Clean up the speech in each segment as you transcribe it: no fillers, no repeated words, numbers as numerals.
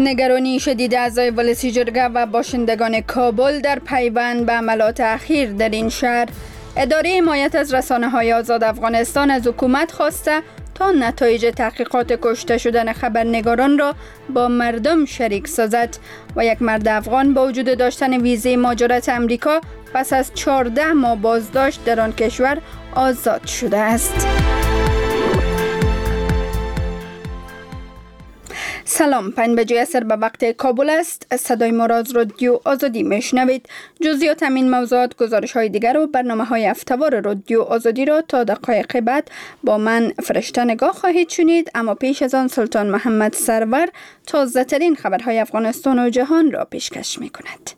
نگرانی شدید اعضای ولسی جرگه و باشندگان کابل در پیوند به عملات اخیر در این شهر. اداره حمایت از رسانه‌های آزاد افغانستان از حکومت خواسته تا نتایج تحقیقات کشته شدن خبرنگاران را با مردم شریک سازد و یک مرد افغان با وجود داشتن ویزه مهاجرت امریکا پس از 14 ماه بازداشت در آن کشور آزاد شده است. سلام، 5 بجه عصر به وقت کابل است. صدای ما را از رادیو آزادی میشنوید. جزئیات همین موضوعات، گزارش های دیگر و برنامه های هفته‌وار رادیو آزادی را تا دقایق بعد با من فرشته نگاه خواهید شنید. اما پیش از آن سلطان محمد سرور تازه ترین خبرهای افغانستان و جهان را پیشکش می کند.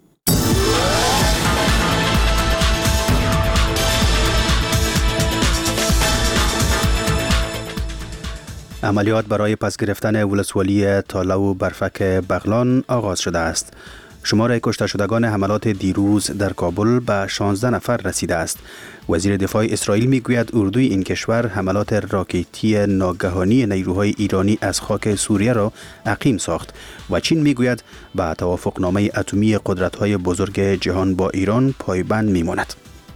عملیات برای پس گرفتن ولسوالی تاله و برفک بغلان آغاز شده است. شمار کشته شدگان حملات دیروز در کابل به 16 نفر رسیده است. وزیر دفاع اسرائیل میگوید اردوی این کشور حملات راکتی ناگهانی نیروهای ایرانی از خاک سوریه را عقیم ساخت و چین میگوید به توافقنامه اتمی قدرت‌های بزرگ جهان با ایران پایبند میماند.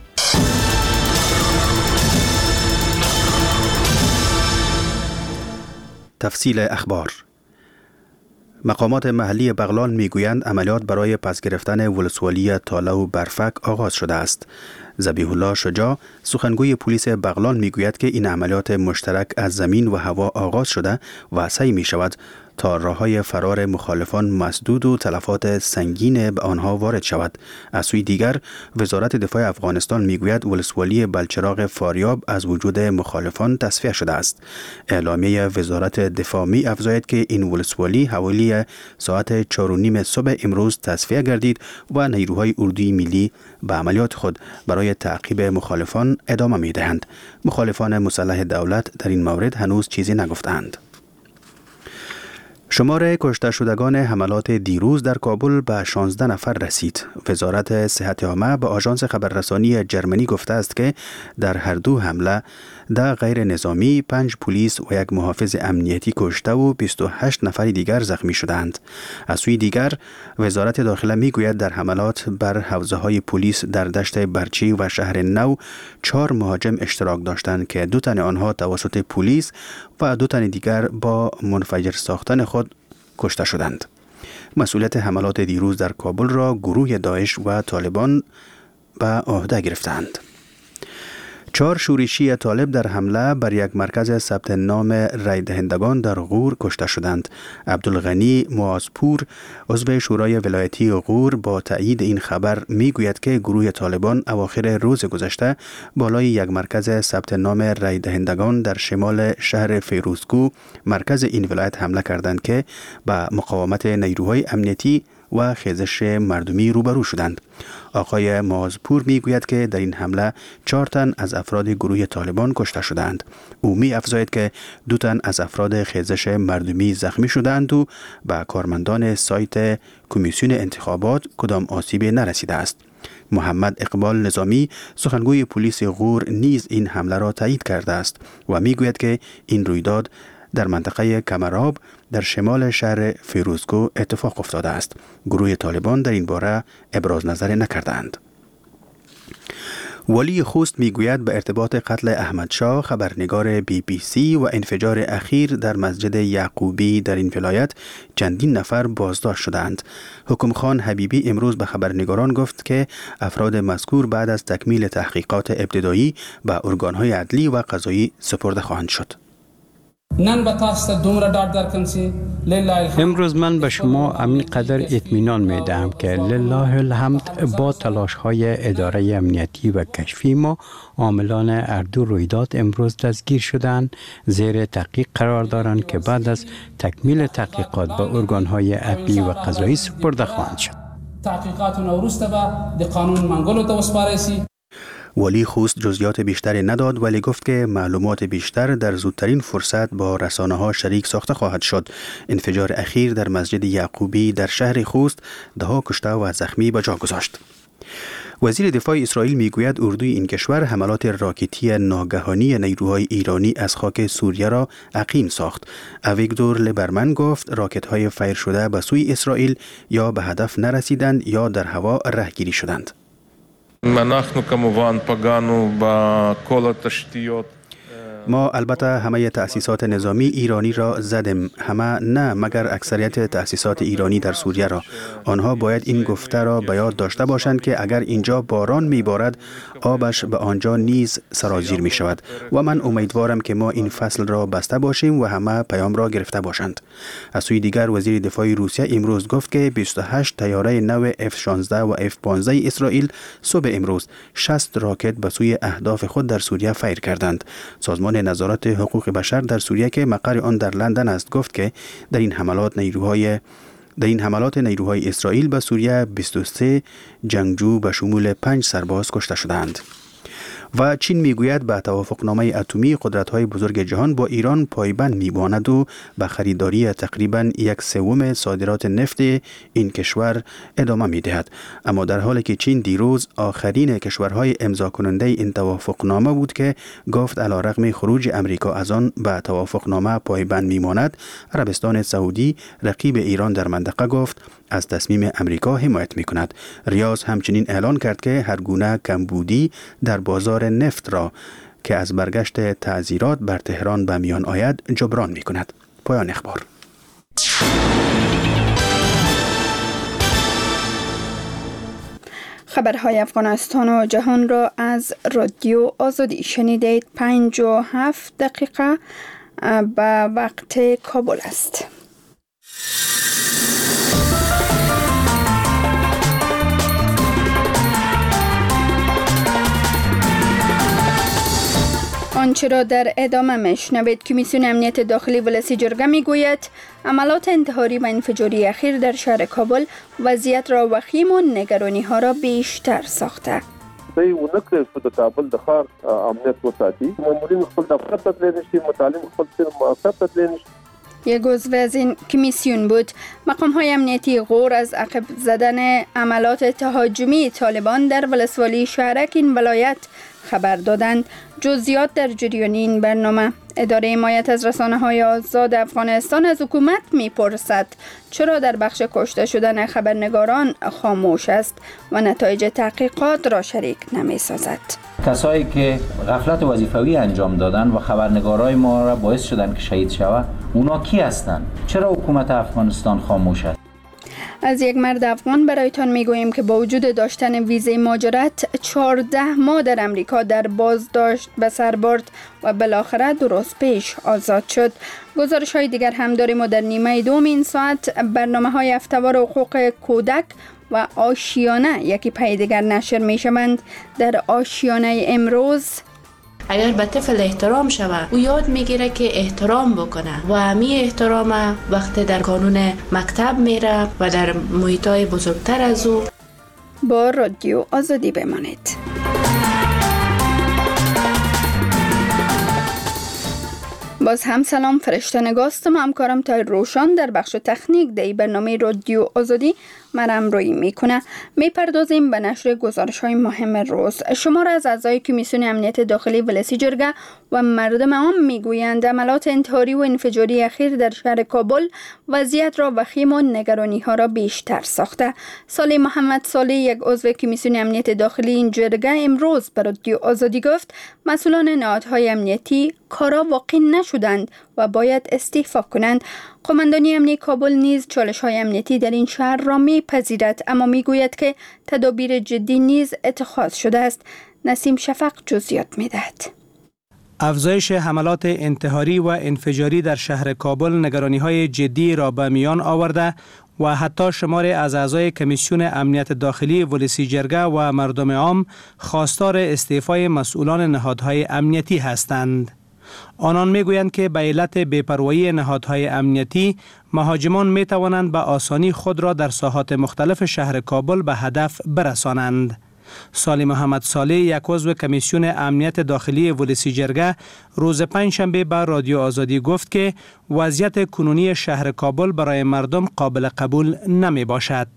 تفصیل اخبار. مقامات محلی بغلان میگویند عملیات برای پس گرفتن ولسوالی تاله و برفک آغاز شده است. ذبیح الله شجاع، سخنگوی پلیس بغلان میگوید که این عملیات مشترک از زمین و هوا آغاز شده و سعی می شود تا راه‌های فرار مخالفان مسدود و تلفات سنگین به آنها وارد شود. از سوی دیگر وزارت دفاع افغانستان میگوید ولسوالی بلچراغ فاریاب از وجود مخالفان تصفیه شده است. اعلامیه وزارت دفاع می افزاید که این ولسوالی حوالی ساعت 4:30 صبح امروز تصفیه گردید و نیروهای اردوی ملی به عملیات خود برای تعقیب مخالفان ادامه می دهند. مخالفان مسلح دولت در این مورد هنوز چیزی نگفتند. شمار کشته شدگان حملات دیروز در کابل به 16 نفر رسید. وزارت صحت عامه به آژانس خبررسانی جرمنی گفته است که در هر دو حمله 10 غیر نظامی، 5 پلیس و 1 محافظ امنیتی کشته و 28 نفر دیگر زخمی شدند. از سوی دیگر وزارت داخله میگوید در حملات بر حوزه‌های پلیس در دشت برچی و شهر نو 4 مهاجم اشتراک داشتند که 2 تن آنها توسط پلیس و 2 تن دیگر با منفجر ساختن خود کشته شدند. مسئولیت حملات دیروز در کابل را گروه داعش و طالبان به عهده گرفتند. 4 شورشی طالب در حمله بر یک مرکز ثبت نام رای دهندگان در غور کشته شدند. عبدالغنی معاذپور، عضو شورای ولایتی غور، با تایید این خبر میگوید که گروه طالبان اواخر روز گذشته بالای یک مرکز ثبت نام رای دهندگان در شمال شهر فیروزکو، مرکز این ولایت حمله کردند که به مقاومت نیروهای امنیتی و خیزش مردمی روبرو شدند. آقای معاذپور میگوید که در این حمله 4 تن از افراد گروه طالبان کشته شدند. او می افزاید که 2 تن از افراد خیزش مردمی زخمی شدند و به کارمندان سایت کمیسیون انتخابات کدام آسیبی نرسیده است. محمد اقبال نظامی، سخنگوی پلیس غور، نیز این حمله را تایید کرده است و میگوید که این رویداد در منطقه کمراب در شمال شهر فیروزکو اتفاق افتاده است. گروه طالبان در این باره ابراز نظر نکردند. ولی خوست میگوید به ارتباط قتل احمد شاه، خبرنگار BBC و انفجار اخیر در مسجد یعقوبی در این ولایت چندین نفر بازداشت شدند. حکم خان حبیبی امروز به خبرنگاران گفت که افراد مذکور بعد از تکمیل تحقیقات ابتدایی به ارگانهای عدلی و قضایی سپرده خواهند شد. امروز من به شما همین قدر اطمینان می دهم که لله الحمد با تلاش های اداره امنیتی و کشفی ما عاملان اردو رویداد امروز دستگیر شدند، زیر تحقیق قرار دارند که بعد از تکمیل تحقیقات به ارگان های عدلی و قضایی سپرده خواهند شد. تحقیقات نوروسته به قانون منگولو تو وسپارسی. ولی خوست جزئیات بیشتری نداد، ولی گفت که معلومات بیشتر در زودترین فرصت با رسانه‌ها شریک ساخته خواهد شد. انفجار اخیر در مسجد یعقوبی در شهر خوست 10 کشته و زخمی به جا گذاشت. وزیر دفاع اسرائیل میگوید اردوی این کشور حملات راکتی ناگهانی نیروهای ایرانی از خاک سوریه را عقیم ساخت. اویگدور لیبرمن گفت راکت‌های فایر شده به سوی اسرائیل یا به هدف نرسیدند یا در هوا رهگیری شدند. ما البته همه تأسیسات نظامی ایرانی را زدیم، همه نه مگر اکثریت تأسیسات ایرانی در سوریه را. آنها باید این گفته را به یاد داشته باشند که اگر اینجا باران میبارد آبش به آنجا نیز سرازیر می شود و من امیدوارم که ما این فصل را بسته باشیم و همه پیام را گرفته باشند. از سوی دیگر وزیر دفاع روسیه امروز گفت که 28 طیاره نو F-16 و F-15 اسرائیل صبح امروز 60 راکت به سوی اهداف خود در سوریه فایر کردند. سازمان نظارت حقوق بشر در سوریه که مقر آن در لندن است گفت که در این حملات نیروهای اسرائیل به سوریه 23 جنگجو به شمول 5 سرباز کشته شدند. و چین میگوید به توافقنامه اتمی قدرت‌های بزرگ جهان با ایران پایبند می‌ماند و به خریداری تقریباً 1/3 صادرات نفت این کشور ادامه می‌دهد. اما در حالی که چین دیروز آخرین کشورهای امضا کننده این توافقنامه بود که گفت علیرغم خروج امریکا از آن به توافقنامه پایبند می‌ماند، عربستان سعودی رقیب ایران در منطقه گفت از تصمیم امریکا حمایت می‌کند. ریاض همچنین اعلان کرد که هر گونه کمبودی در بازار نفت را که از برگشت تعزیرات بر تهران به میان آید جبران می‌کند. پایان اخبار. خبرهای افغانستان و جهان را از رادیو آزادی شنیدید. 57 دقیقه به وقت کابل است. آنچه را در ادامه میشنوید. کمیسیون امنیت داخلی ولسی جرگه میگوید عملات انتحاری و انفجاری اخیر در شهر کابل وضعیت را وخیم و نگرانی ها را بیشتر ساخته. دوی ونکړي چې د کابل د ښار امنیت وساتي، مامورین خپل دفتر ته تللی نشي، متعلم خپل مؤسسه ته تللی نشي. یک عضو از این کمیسیون بود. مقام‌های امنیتی غور از عقب زدن عملات تهاجمی طالبان در ولسوالی شهرک این ولایت خبر دادند. جزئیات در جریان این برنامه. اداره حمایت از رسانه‌های آزاد افغانستان از حکومت می‌پرسد چرا در بخش کشته شدن خبرنگاران خاموش است و نتایج تحقیقات را شریک نمی‌سازد. کسایی که غفلت وظیفوی انجام دادن و خبرنگارای ما را باعث شدن که شهید شود، اونا کی هستند؟ چرا حکومت افغانستان خاموش است؟ از یک مرد افغان برایتان میگوییم که با وجود داشتن ویزه مهاجرت 14 ماه در امریکا در بازداشت به سر برد و بالاخره 2 روز پیش آزاد شد. گزارش های دیگر هم داریم و در نیمه دوم این ساعت برنامه های افتوار حقوق کودک و آشیانه یکی پی دیگر نشر می شوند. در آشیانه امروز اگر به طفل احترام شود او یاد میگیره که احترام بکنه و همی احترام وقتی در کانون مکتب میره و در محیطای بزرگتر از او. با رادیو آزادی بمانید. باز هم سلام، فرشته نگاستم، همکارم تای روشان در بخش تکنیک دی برنامه رادیو آزادی مرم روی میکنه. میپردازیم به نشر گزارش های مهم روز. شمار از اعضای کمیسیون امنیت داخلی ولسی جرگه و مردم عام میگویند عملات انتحاری و انفجاری اخیر در شهر کابل وضعیت را وخیم و نگرانی ها را بیشتر ساخته. صالح محمد صالح، یک عضو کمیسیون امنیت داخلی این جرگه، امروز به رادیو آزادی گفت مسئولان نهادهای امنیتی کارا واقع نشدند و باید استعفا کنند. قماندانی امنیتی کابل نیز چالش‌های امنیتی در این شهر را می‌پذیرد، اما می‌گوید که تدابیر جدی نیز اتخاذ شده است. نسیم شفق جزئیات می‌دهد. افزایش حملات انتحاری و انفجاری در شهر کابل نگرانی‌های جدی را به میان آورده و حتی شماری از اعضای کمیسیون امنیت داخلی ولسی جرگه و مردم عام خواستار استعفای مسئولان نهادهای امنیتی هستند. آنان میگویند که به علت بی‌پروایی نهادهای امنیتی مهاجمان می توانند به آسانی خود را در ساحات مختلف شهر کابل به هدف برسانند. صالح محمد صالح، یک عضو کمیسیون امنیت داخلی ولسی جرگه، روز پنجشنبه به رادیو آزادی گفت که وضعیت کنونی شهر کابل برای مردم قابل قبول نمی باشد.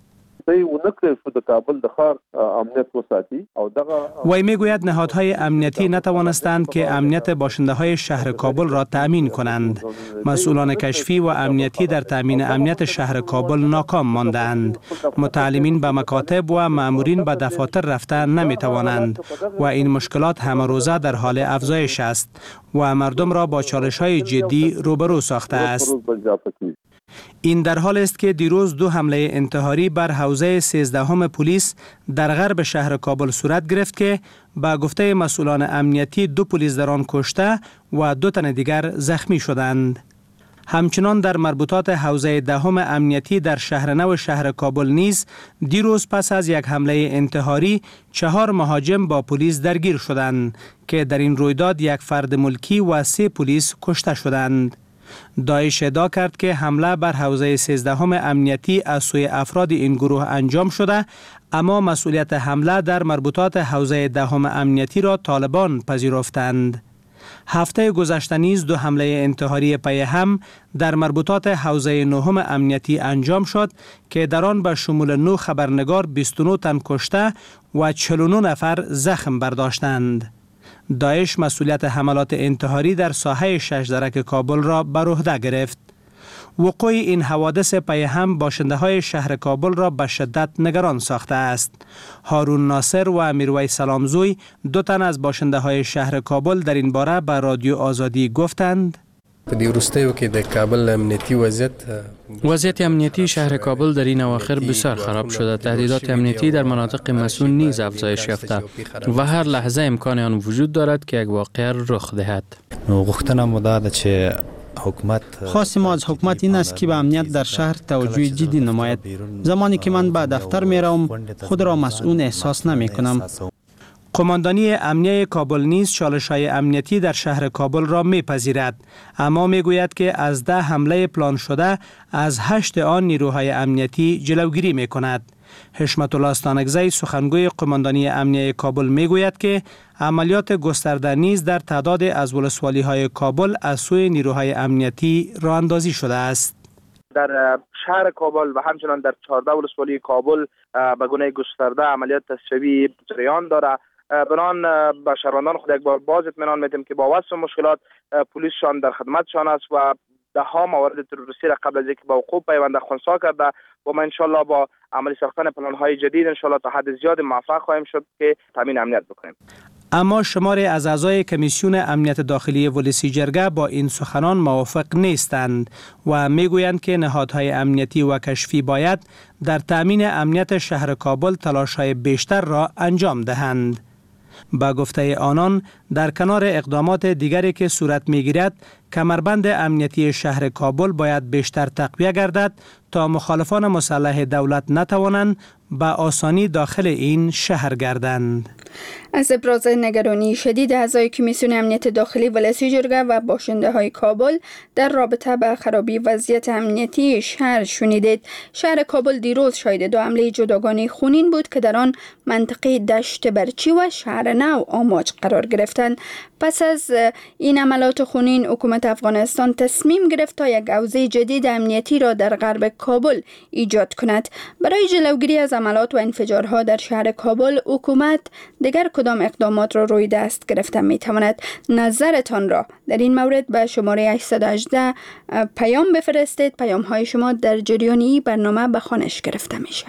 سعی ونکړي چې د کابل د ښار امنیت وساتي او دغه وی میگوید نهادهای امنیتی نتوانستند که امنیت باشنده های شهر کابل را تأمین کنند. مسئولان کشفی و امنیتی در تأمین امنیت شهر کابل ناکام ماندند. متعلمین به مکاتب و مأمورین به دفاتر رفته نمیتوانند و این مشکلات همه روزه در حال افزایش است و مردم را با چالش‌های جدی روبرو ساخته است. این در حال است که دیروز 2 حمله انتحاری بر حوزه 13 پلیس در غرب شهر کابل صورت گرفت که با گفته مسئولان امنیتی 2 پلیس در آن کشته و 2 تن دیگر زخمی شدند. همچنان در مربوطات حوزه 10 امنیتی در شهر نو شهر کابل نیز دیروز پس از یک حمله انتحاری 4 مهاجم با پلیس درگیر شدند که در این رویداد 1 فرد ملکی و 3 پلیس کشته شدند. داعش ادعا کرد که حمله بر حوزه 13 امنیتی از سوی افراد این گروه انجام شده، اما مسئولیت حمله در مربوطات حوزه 10 امنیتی را طالبان پذیرفتند. هفته گذشته نیز 2 حمله انتحاری پی هم در مربوطات حوزه 9 امنیتی انجام شد که در آن به شمول 9 خبرنگار 29 تن کشته و 49 نفر زخم برداشتند. داعش مسئولیت حملات انتحاری در ساحه ششدرک کابل را بر عهده گرفت. وقوع این حوادث پی هم باشنده های شهر کابل را به شدت نگران ساخته است. هارون ناصر و میرویس سلامزوی 2 تن از باشنده های شهر کابل در این باره به رادیو آزادی گفتند: وضعیت امنیتی شهر کابل در این اواخر بسیار خراب شده. تهدیدات امنیتی در مناطق مسئول نیز افزایش یافته و هر لحظه امکان آن وجود دارد که یک واقعه رخ دهد. خواست ما از حکومت این است که به امنیت در شهر توجه جدی نماید. زمانی که من به دفتر می روم خود را مسئول احساس نمی کنم. قماندانی امنیه کابل نیز چالش‌های امنیتی در شهر کابل را می‌پذیرد، اما می‌گوید که از 10 حمله پلان شده از 8 آن نیروهای امنیتی جلوگیری می‌کند. حشمت الله استانکزی سخنگوی قماندانی امنیه کابل می‌گوید که عملیات گسترده نیز در تعداد از ولسوالی‌های کابل از سوی نیروهای امنیتی راه اندازی شده است. در شهر کابل و همچنان در 14 ولسوالی کابل به گونه گسترده عملیات تصفیه‌ای جریان دارد. بنان به شهروندان خود یک بار باز اطمینان میدیم که با وصف مشکلات پلیسشان در خدمتشان است و 10 موارد تروریستی را قبل از اینکه با وقوع پیوند خنثی کرده و ما انشالله با عملی ساختن پلان‌های جدید انشالله تا حد زیاد موفق خواهیم شد که تامین امنیت بکنیم. اما شماری از اعضای کمیسیون امنیت داخلی ولسی جرگه با این سخنان موافق نیستند و میگویند که نهادهای امنیتی و کشفی باید در تامین امنیت شهر کابل تلاش‌های بیشتر را انجام دهند. با گفته آنان در کنار اقدامات دیگری که صورت می‌گیرد، کمربند امنیتی شهر کابل باید بیشتر تقویه گردد تا مخالفان مسلح دولت نتوانند به آسانی داخل این شهر گردند. از ابراز نگرانی شدید اعضای کمیسیون امنیت داخلی ولسی جرگه و باشنده های کابل در رابطه با خرابی وضعیت امنیتی شهر شنیدید. شهر کابل دیروز شاهد 2 حمله جداگانه خونین بود که در آن منطقه دشت برچی و شهر نو آماج قرار گرفتند. پس از این عملات خونین حکومت افغانستان تصمیم گرفت تا یک حوزه جدید امنیتی را در غرب کابل ایجاد کند. برای جلوگیری از عملات و انفجارها در شهر کابل حکومت دیگر کدام اقدامات را روی دست گرفته می تواند؟ نظرتان را در این مورد به شماره 818 پیام بفرستید. پیام های شما در جریان این برنامه به خوانش گرفته میشه.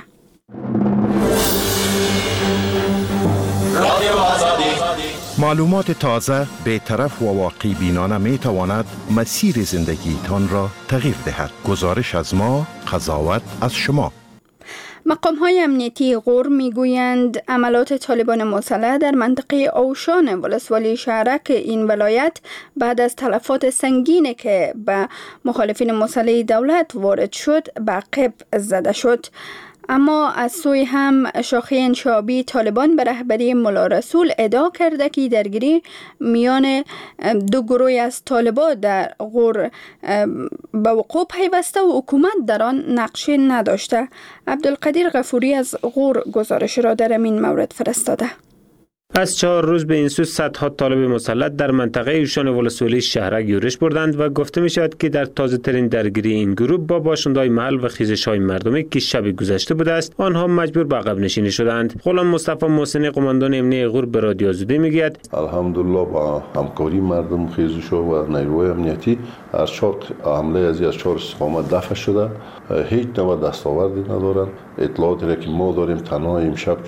معلومات تازه، بی‌طرف و واقعی بینانه می تواند مسیر زندگی تان را تغییر دهد. گزارش از ما، قضاوت از شما. مقام‌های امنیتی غور می‌گویند عملات طالبان مسلح در منطقه اوشان ولسوالی شهرک این ولایت بعد از تلفات سنگینی که به مخالفین مسلح دولت وارد شد به عقب زده شد. اما از سوی هم شاخه انشابی طالبان به رهبری ملا رسول ادعا کرده که درگیری میان 2 گروه از طالبان در غور به وقوع پیوسته و حکومت در آن نقشی نداشته. عبدالقدیر غفوری از غور گزارش را در این مورد فرستاده. از 4 روز به این سو صدها طالب مسلح در منطقه اوشان ولسوالی شهرک یورش بردند و گفته می شود که در تازه ترین درگیری این گروه با باشنده‌های محل و خیزش‌های مردمی که شب گذشته بوده است، آنها مجبور به عقب نشینی شدند. غلام مصطفی محسنی قماندان امنیتی غور به رادیو آزادی میگوید الحمدلله با همکاری مردم خیزش‌ها و نیروهای امنیتی از 4 حمله از 4 استقامت دفع شده، هیچ نوع دستاوردی ندارند. اطلاعاتی را که ما داریم تنها امشب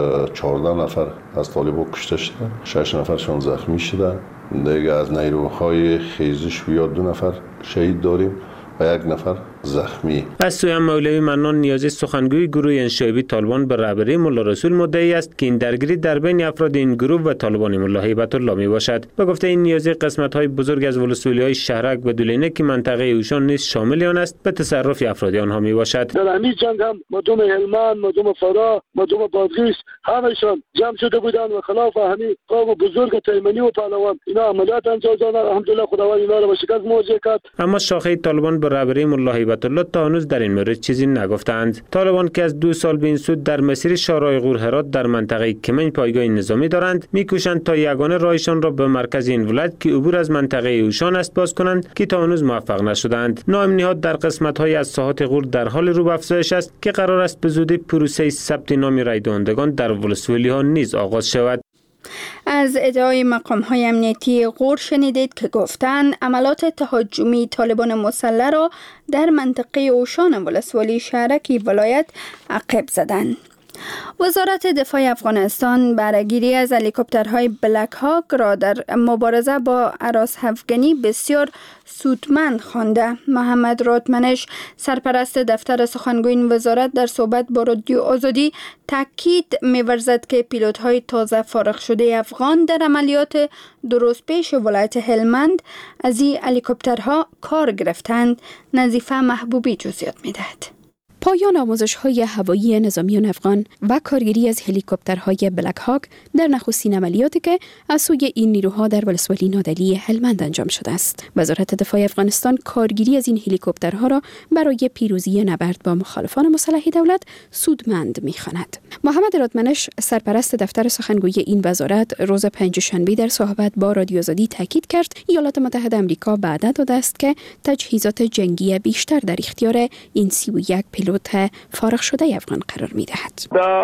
14 نفر از طالبان کشته شدند، 6 نفرشان زخمی شدند. دیگه از نیروهای خیزش و 2 نفر شهید داریم و 1 نفر زخمی. از سوی مولوی منان نیازی سخنگوی گروه انشابی طالبان به رهبری ملا رسول مدعی است که این درگیری در بین افراد این گروه و طالبان ملا هیبت الله می باشد. و گفته این نیازی قسمت‌های بزرگ از ولسوالی‌های شهرک و دولینه که منطقه اوشان نیز شامل آن است به تصرف افراد آنها می باشد. در همین جنگ هم مردم هلمند، مردم فرا، مردم بادغیس همشان جمع شده بودند و خلاف همین قوم بزرگ تیمنی و پهلوان اینا عملیات انجام دادند. الحمدلله خداوند اینا را به شکست مواجه کرد. اما شاخه طالبان به رهبری ملا هیبت الله تا هنوز در این مورد چیزی نگفتند. طالبان که از 2 سال به این سو در مسیر شورای غور هرات در منطقه کمین پایگاه نظامی دارند، میکوشند تا یگانه راهشان را به مرکز این ولایت که عبور از منطقه اوشان است باز کنند که تا هنوز موفق نشدند. نام نهاد در قسمت‌های از ساحات غور در حال رو به افزایش است که قرار است به زودی پروسه ثبت نام رای دهندگان در ولسوالی‌ها نیز آغاز شود. از ادعای مقام‌های امنیتی غور شنیدید که گفتند عملات تهاجمی طالبان مسلح را در منطقه اوشان ولسوالی شهرک ولایت عقب زدند. وزارت دفاع افغانستان برگیری از هلیکوپترهای بلک هاک را در مبارزه با هراس افغانی بسیار سودمند خوانده. محمد راتمنش سرپرست دفتر سخنگوی این وزارت در صحبت با رادیو آزادی تاکید می‌ورزد که پیلوت‌های تازه فارغ شده افغان در عملیات درست پیش ولایت هلمند از این هلیکوپترها کار گرفتند. نظیفه محبوبی جزئیات می‌دهد. پایان آموزش‌های هوایی نظامیان افغان و کارگیری از هلیکوپترهای بلک هاک در نخستین عملیاتی که از سوی این نیروها در ولسوالی نادلی هلمند انجام شده است. وزارت دفاع افغانستان کارگیری از این هلیکوپترها را برای پیروزی نبرد با مخالفان مسلح دولت سودمند می‌خواند. محمد راتمنش سرپرست دفتر سخنگوی این وزارت روز پنجشنبه در صحبت با رادیو آزادی تاکید کرد ایالات متحده آمریکا وعده داده است که تجهیزات جنگی بیشتر در اختیار این 31 پیلوت فارغ شده افغان قرار می‌دهد.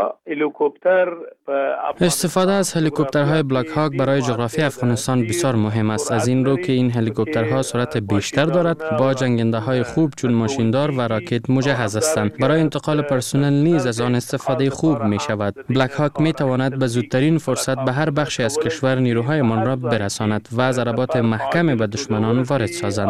استفاده از هلیکوپترهای بلک هاک برای جغرافی افغانستان بسیار مهم است، از این رو که این هلیکوپترها سرعت بیشتر دارد، با جنگنده‌های خوب چون ماشیندار و راکت مجهز هستند. برای انتقال پرسنل نیز از آن استفاده خوب می‌شود. بلک هاک می‌تواند به زودترین فرصت به هر بخشی از کشور نیروهایمان را برساند و ضربات محکم به دشمنان وارد سازند.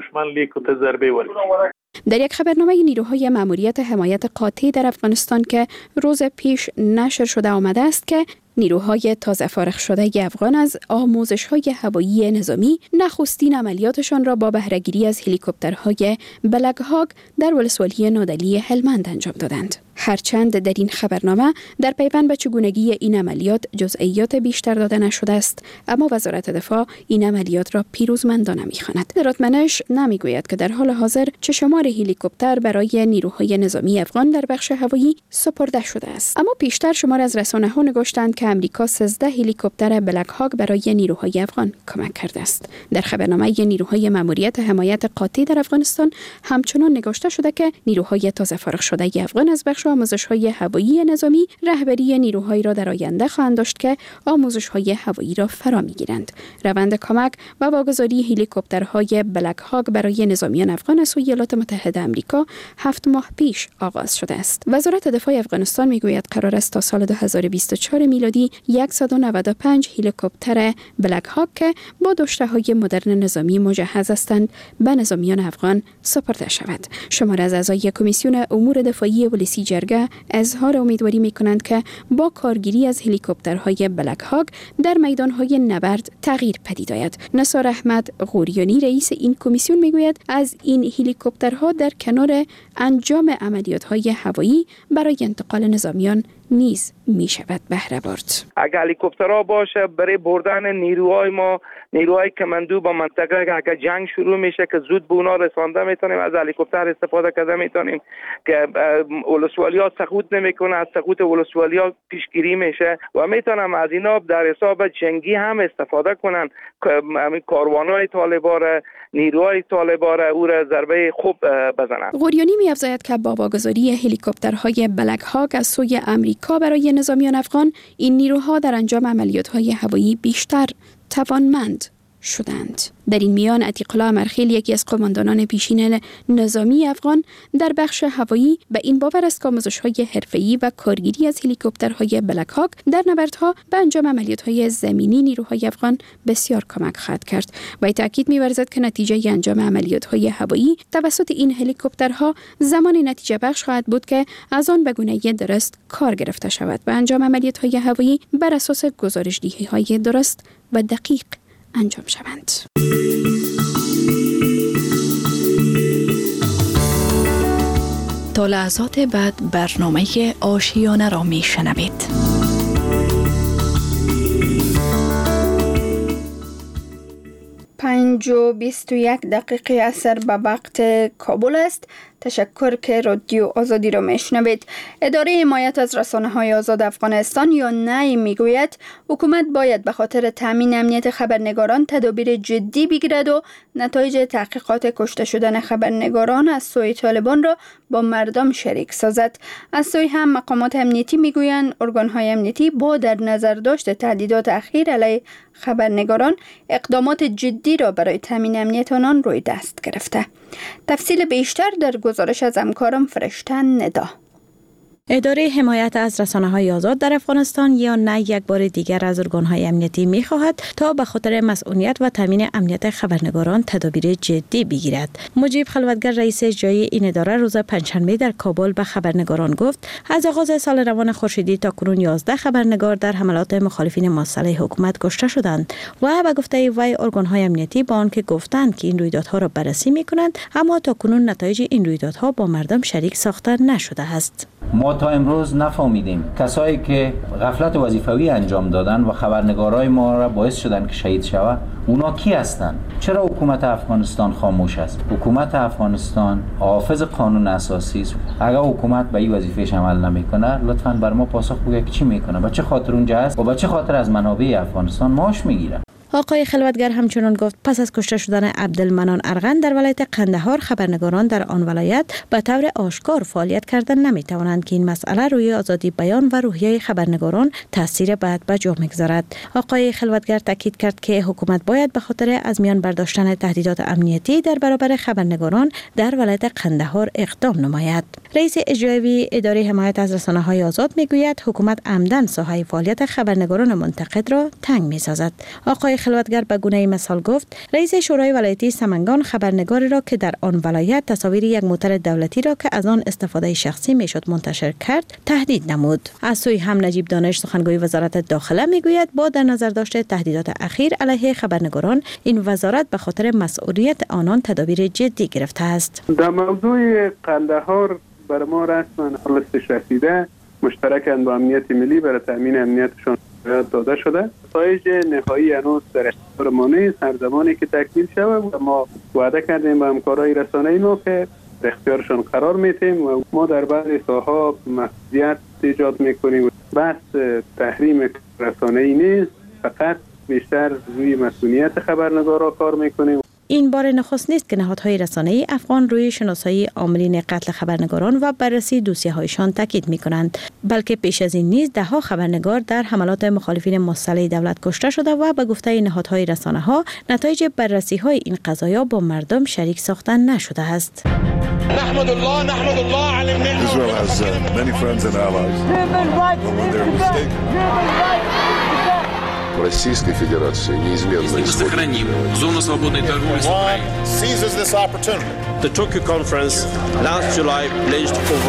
در یک خبرنامه نیروهای ماموریت حمایت قاطع در افغانستان که روز پیش نشر شده آمده است که نیروهای تازه فارغ شده افغان از آموزش‌های هوایی نظامی نخستین عملیاتشان را با بهره‌گیری از هلیکوپترهای بلک هاک در ولسوالی نادلی هلمند انجام دادند. هرچند در این خبرنامه در پیوند به چگونگی این عملیات جزئیات بیشتر داده نشده است، اما وزارت دفاع این عملیات را پیروزمندانه می‌خواند. راتمنش نمی‌گوید که در حال حاضر چه شمار هلیکوپتر برای نیروهای نظامی افغان در بخش هوایی سپرده شده است، اما پیشتر شمار از رسانه‌ها نگاشتند که امریکا 13 هلیکوپتر بلک هاک برای نیروهای افغان کمک کرده است. در خبرنامه نیروهای ماموریت حمایت قاطع در افغانستان همچنان نگاشته شده که نیروهای تازه فارغ شده افغان از بخش آموزش‌های هوایی نظامی رهبری نیروهایی را در آینده خواهند داشت که آموزش‌های هوایی را فرا می‌گیرند. روند کمک و واگذاری هلیکوپترهای بلک هاک برای نظامیان افغان از سوی ایالات متحده آمریکا 7 ماه پیش آغاز شده است. وزارت دفاع افغانستان می‌گوید قرار است تا سال 2024 میلادی 195 هلیکوپتر بلک هاک که با داشته‌های مدرن نظامی مجهز هستند به نظامیان افغان سپرده شود. شمار از اعضای کمیسیون امور دفاعی ولسی جرگه اظهار امیدواری می‌کنند که با کارگیری از هلیکوپترهای بلک هاک در میدان‌های نبرد تغییر پدید آید. نثار احمد غوریانی رئیس این کمیسیون می‌گوید از این هلیکوپترها در کنار انجام عملیات‌های هوایی برای انتقال نظامیان نیز می شود بهره برد. اگر هلیکوپترها باشه برای بردن نیروهای ما، نیروهای کماندو با منطقه، اگر جنگ شروع میشه که زود به اونا رسانده میتونیم، از هلیکوپتر استفاده کرده میتونیم که ولسوالی‌ها سقوط نمیکنه، از سقوط ولسوالی‌ها پیشگیری میشه و میتونم از اینا در حساب جنگی هم استفاده کنن، همین کاروانای طالبان، نیروهای طالبان او را ضربه خوب بزنن. قریانی می‌افزاید که با واگذاری هلیکوپترهای بلک هاک از سوی امریکا برای نظامیان افغان، این نیروها در انجام عملیات‌های هوایی بیشتر توانمند شدند. در این میان عتیق‌الله امرخیل، یکی از قماندانان پیشین نظامی افغان در بخش هوایی، به این باور است که آموزش‌های حرفه‌ای و کارگیری از هلیکوپترهای بلک هاک در نبردها به انجام عملیات‌های زمینی نیروهای افغان بسیار کمک خواهد کرد. و تاکید می‌ورزد که نتیجه انجام عملیات‌های هوایی توسط این هلیکوپترها زمان نتیجه بخش خواهد بود که از آن به گونه درست کار گرفته شود و انجام عملیات‌های هوایی بر اساس گزارش‌دهی‌های درست و دقیق انجام شوند. تا لحظات بعد برنامه آشیانه را می شنوید. 5:21 عصر به وقت کابل است. تشکر که رادیو آزادی را میشنوید. اداره حمایت از رسانه‌های آزاد افغانستان یا نی میگوید حکومت باید به خاطر تامین امنیت خبرنگاران تدابیر جدی بگیرد و نتایج تحقیقات کشته شدن خبرنگاران از سوی طالبان را با مردم شریک سازد. از سوی هم مقامات امنیتی میگویند ارگان‌های امنیتی با در نظر داشت تهدیدات اخیر علیه خبرنگاران اقدامات جدی را برای تامین امنیت آنان روی دست گرفته. تفصیل بیشتر در گزارش از همکارم فرشته ندا. اداره حمایت از رسانه‌های آزاد در افغانستان یا نی یک بار دیگر از ارگان‌های امنیتی می‌خواهد تا به خاطر مسئولیت و تامین امنیت خبرنگاران تدابیر جدی بگیرد. مجیب خلوتگر رئیس اجرایی این اداره روز پنجشنبه در کابل به خبرنگاران گفت از آغاز سال روان خورشیدی تا کنون 11 خبرنگار در حملات مخالفین مسلح حکومت کشته شدند و به گفته وی ارگان‌های امنیتی با آنکه گفتند که این رویدادها را بررسی می‌کنند، اما تا کنون نتایج این رویدادها با مردم شریک ساخته نشده است. ما تا امروز نفهمیدیم کسایی که غفلت وظیفوی انجام دادن و خبرنگارای ما را باعث شدن که شهید شود، اونا کی هستند؟ چرا حکومت افغانستان خاموش است؟ حکومت افغانستان حافظ قانون اساسی است. اگر حکومت به این وظیفه‌اش عمل نمیکنه، لطفاً بر ما پاسخ بگه که چی میکنه، با چه خاطر اونجا است و با چه خاطر از منابع افغانستان معاش میگیره. آقای خلوتگر همچنان گفت پس از کشته شدن عبدالمنان ارغن در ولایت قندهار، خبرنگاران در آن ولایت به طور آشکار فعالیت کردن نمیتوانند که این مسئله روی آزادی بیان و روحیه خبرنگاران تاثیر بد به جا میگذارد. آقای خلوتگر تاکید کرد که حکومت باید به خاطر از میان برداشتن تهدیدات امنیتی در برابر خبرنگاران در ولایت قندهار اقدام نماید. رئیس اجرایی اداره حمایت از رسانه‌های آزاد میگوید حکومت عمدن ساحه فعالیت خبرنگاران منتقد را تنگ میسازد. آقای خلوتگر به گونه مثال گفت رئیس شورای ولایتی سمنگان خبرنگاری را که در آن ولایت تصاویر یک موتر دولتی را که از آن استفاده شخصی میشد منتشر کرد تهدید نمود. از سوی هم نجیب دانش سخنگوی وزارت داخله میگوید با در نظر داشت تهدیدات اخیر علیه خبرنگاران، این وزارت به خاطر مسئولیت آنان تدابیر جدی گرفته است. در موضوع قندهار بر ما رسما لیستش رسیده، مشترکاً با امنیت ملی برای تامین امنیتشان داده شده. نتایج نهایی هنوز در اختیار ما نیست. هر زمانی که تکمیل شود و ما وعده کردیم با همکارای رسانه‌ای ما که در اختیارشان قرار میتیم و ما در بعضی ساحات مسئولیت ایجاد میکنیم. بس تحریم رسانه‌ای نیست، فقط بیشتر روی مسئولیت خبرنگارا کار میکنیم. این بار نخست نیست که نهادهای رسانه‌ای افغان روی شناسایی عاملین قتل خبرنگاران و بررسی دوسیه‌هایشان تاکید می‌کنند، بلکه پیش از این نیز ده‌ها خبرنگار در حملات مخالفین مسلح دولت کشته شده و به گفته نهادهای رسانه‌ها نتایج بررسی‌های این قضایا با مردم شریک ساختن نشده است. نحمد الله على Israel has many friends and allies. Российской Федерации неизменно Сохраним зону свободной торговли с Украиной. seizes this opportunity. The Tokyo conference last July pledged over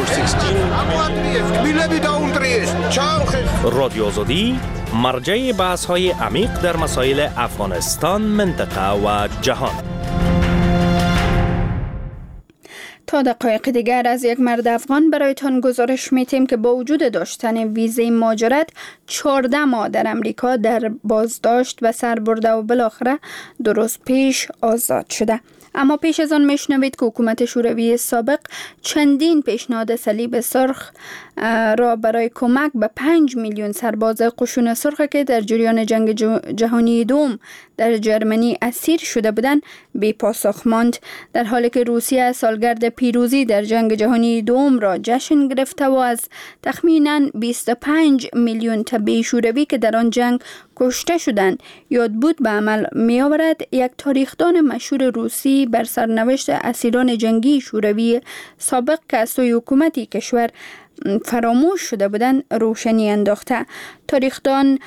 16 رادیو آزادی مرجع بحث‌های عمیق در مسائل افغانستان، منطقه و جهان. تا دقایق دیگر از یک مرد افغان برایتان گزارش میتیم که با وجود داشتن ویزه مهاجرت 14 ماه در امریکا در بازداشت و سربرده و بالاخره 2 روز پیش آزاد شده. اما پیش از آن میشنوید که حکومت شوروی سابق چندین پیشنهاد صلیب سرخ را برای کمک به 5 میلیون سرباز قشون سرخ که در جریان جنگ جهانی دوم در جرمنی اسیر شده بودند بی پاسخ ماند، در حالی که روسیه سالگرد پیروزی در جنگ جهانی دوم را جشن گرفته و از تخمینا 25 میلیون تبعی شوروی که در آن جنگ کشته شدند یاد بود به عمل می آورد. یک تاریخدان مشهور روسی بر سرنوشت اسیران جنگی شوروی سابق که از سوی حکومتی کشور فراموش شده بودند روشنی انداخته. تاریخدان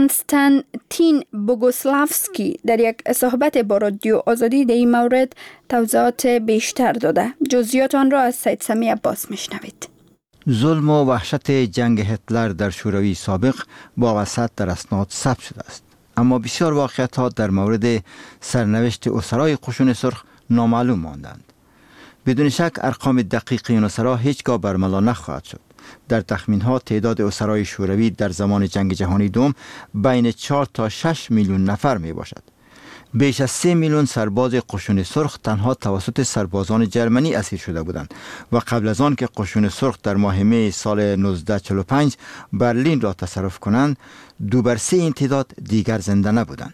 کانستانتین بوگوسلافسکی در یک صحبت با رادیو آزادی در این مورد توضیحات بیشتر داده. جزئیات آن را از سید سمی عباس میشنوید. ظلم و وحشت جنگ هتلر در شوروی سابق با وسط در اسناد ثبت شده است، اما بسیار واقعیت‌ها در مورد سرنوشت اسرای قشون سرخ نامعلوم ماندند. بدون شک ارقام دقیق این اسرا هیچگاه برملا نخواهد شد. در تخمین‌ها تعداد اسرای شوروی در زمان جنگ جهانی دوم بین 4 تا 6 میلیون نفر می باشد. بیش از 3 میلیون سرباز قشون سرخ تنها توسط سربازان جرمنی اسیر شده بودند و قبل از آن که قشون سرخ در ماه می سال 1945 برلین را تصرف کنند 2/3 این تعداد دیگر زنده نبودند.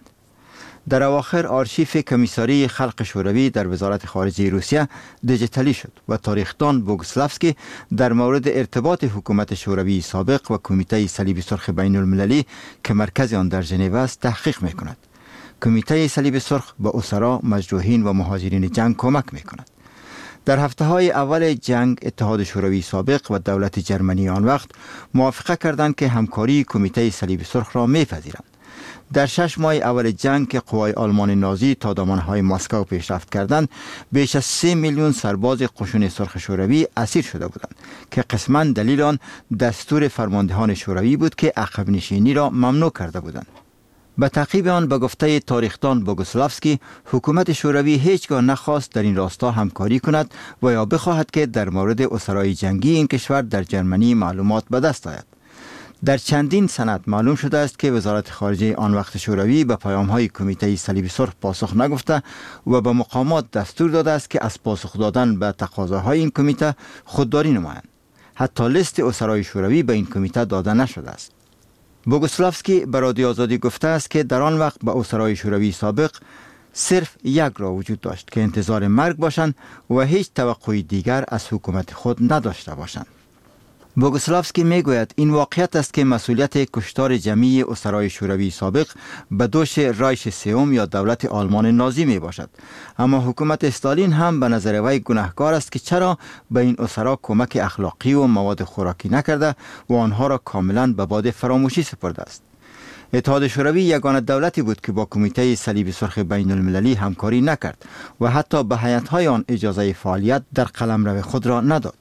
در اواخر آرشیف کمیساری خلق شوروی در وزارت خارجه روسیه دیجیتالی شد و تاریخدان بوگوسلافسکی در مورد ارتباط حکومت شوروی سابق و کمیته صلیب سرخ بین المللی که مرکز آن در ژنو است تحقیق می کند. کمیته صلیب سرخ به اسرا، مجروحین و مهاجرین جنگ کمک می کند. در هفته‌های اول جنگ اتحاد شوروی سابق و دولت جرمنی آن وقت موافقه کردند که همکاری کمیته صلیب سرخ را می‌پذیرند. در 6 ماه اول جنگ که قوای آلمان نازی تا دامنه‌های مسکو پیشرفت کردند، بیش از 3 میلیون سرباز قشون سرخ شوروی اسیر شده بودند که قسماً دلیل آن دستور فرماندهان شوروی بود که عقب نشینی را ممنوع کرده بودند. به تعقیب آن به گفته تاریخدان بوگوسلافسکی حکومت شوروی هیچگاه نخواست در این راستا همکاری کند و یا بخواهد که در مورد اسرای جنگی این کشور در جرمنی معلومات به دست آید. در چندین سند معلوم شده است که وزارت خارجه آن وقت شوروی به پیام‌های کمیته صلیب سرخ پاسخ نگفته و به مقامات دستور داده است که از پاسخ دادن به تقاضاهای این کمیته خودداری نمایند. حتی لیست اسرای شوروی به این کمیته داده نشده است. بوگوسلافسکی به رادیو آزادی گفته است که در آن وقت به اسرای شوروی سابق صرف یک راه وجود داشت که انتظار مرگ باشند و هیچ توقعی دیگر از حکومت خود نداشته باشند. بوگوسلافسکی میگوید این واقعیت است که مسئولیت کشتار جمعی اسرای شوروی سابق به دوش رایش سوم یا دولت آلمان نازی می باشد، اما حکومت استالین هم به نظر وی گناهکار است که چرا به این اسرا کمک اخلاقی و مواد خوراکی نکرده و آنها را کاملا به باد فراموشی سپرده است. اتحاد شوروی یگانه دولتی بود که با کمیته صلیب سرخ بین المللی همکاری نکرد و حتی به هیئت‌های آن اجازه فعالیت در قلمرو خود را نداد.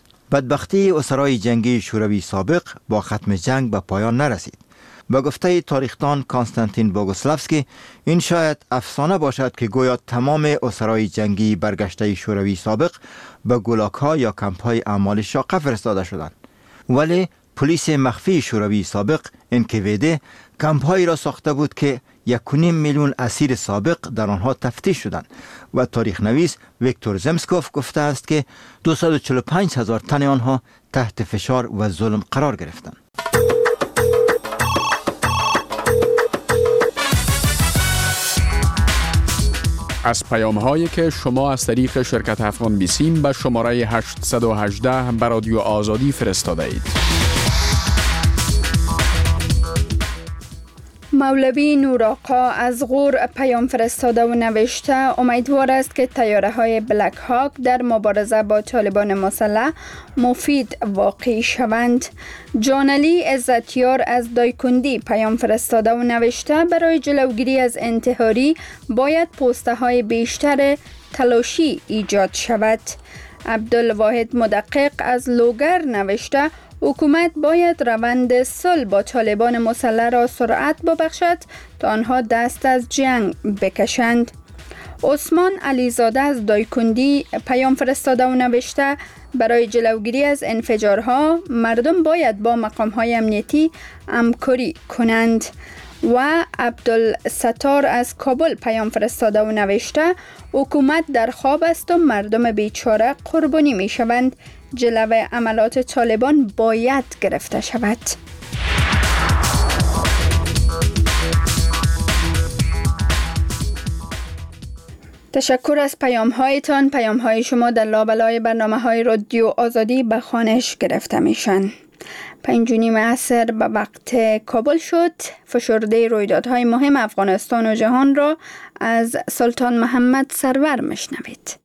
بدبختی اسرای جنگی شوروی سابق با ختم جنگ به پایان نرسید. به گفته تاریخدان کانستانتین بوگوسلافسکی این شاید افسانه باشد که گویا تمام اسرای جنگی برگشته شوروی سابق به گولاگ‌ها یا کمپ‌های اعمال شاقه فرستاده شدند، ولی پلیس مخفی شوروی سابق NKVD کمپ‌هایی را ساخته بود که 1.5 میلیون اسیر سابق در آنها تفتیش شدند و تاریخ نویس ویکتور زمسکوف گفته است که 245,000 تن آنها تحت فشار و ظلم قرار گرفتند. از پیام‌هایی که شما از طریق شرکت افغان بیسیم به شماره 818 به رادیو آزادی فرستاده اید. مولوی نورآقا از غور پیام فرستاده و نوشته امیدوار است که طیاره های بلک هاک در مبارزه با طالبان مسلح مفید واقع شوند. جانعلی عزتیار از دایکندی پیام فرستاده و نوشته برای جلوگیری از انتحاری باید پوسته های بیشتر تلاشی ایجاد شود. عبدالواحد مدقق از لوگر نوشته حکومت باید روند صلح با طالبان مسلح را سرعت ببخشد تا آنها دست از جنگ بکشند. عثمان علیزاده از دایکندی پیام فرستاده و نوشته برای جلوگیری از انفجارها مردم باید با مقام‌های امنیتی همکاری کنند. و عبدالستار از کابل پیام فرستاده و نوشته حکومت در خواب است و مردم بیچاره قربانی می شوند. جلوه عملات طالبان باید گرفته شود. تشکر از پیام‌هایتان. پیام‌های شما در لابلای برنامه‌های رادیو آزادی به خوانش گرفته میشن. 5:30 عصر به وقت کابل شد. فشرده رویدادهای مهم افغانستان و جهان را از سلطان محمد سرور مشنوید.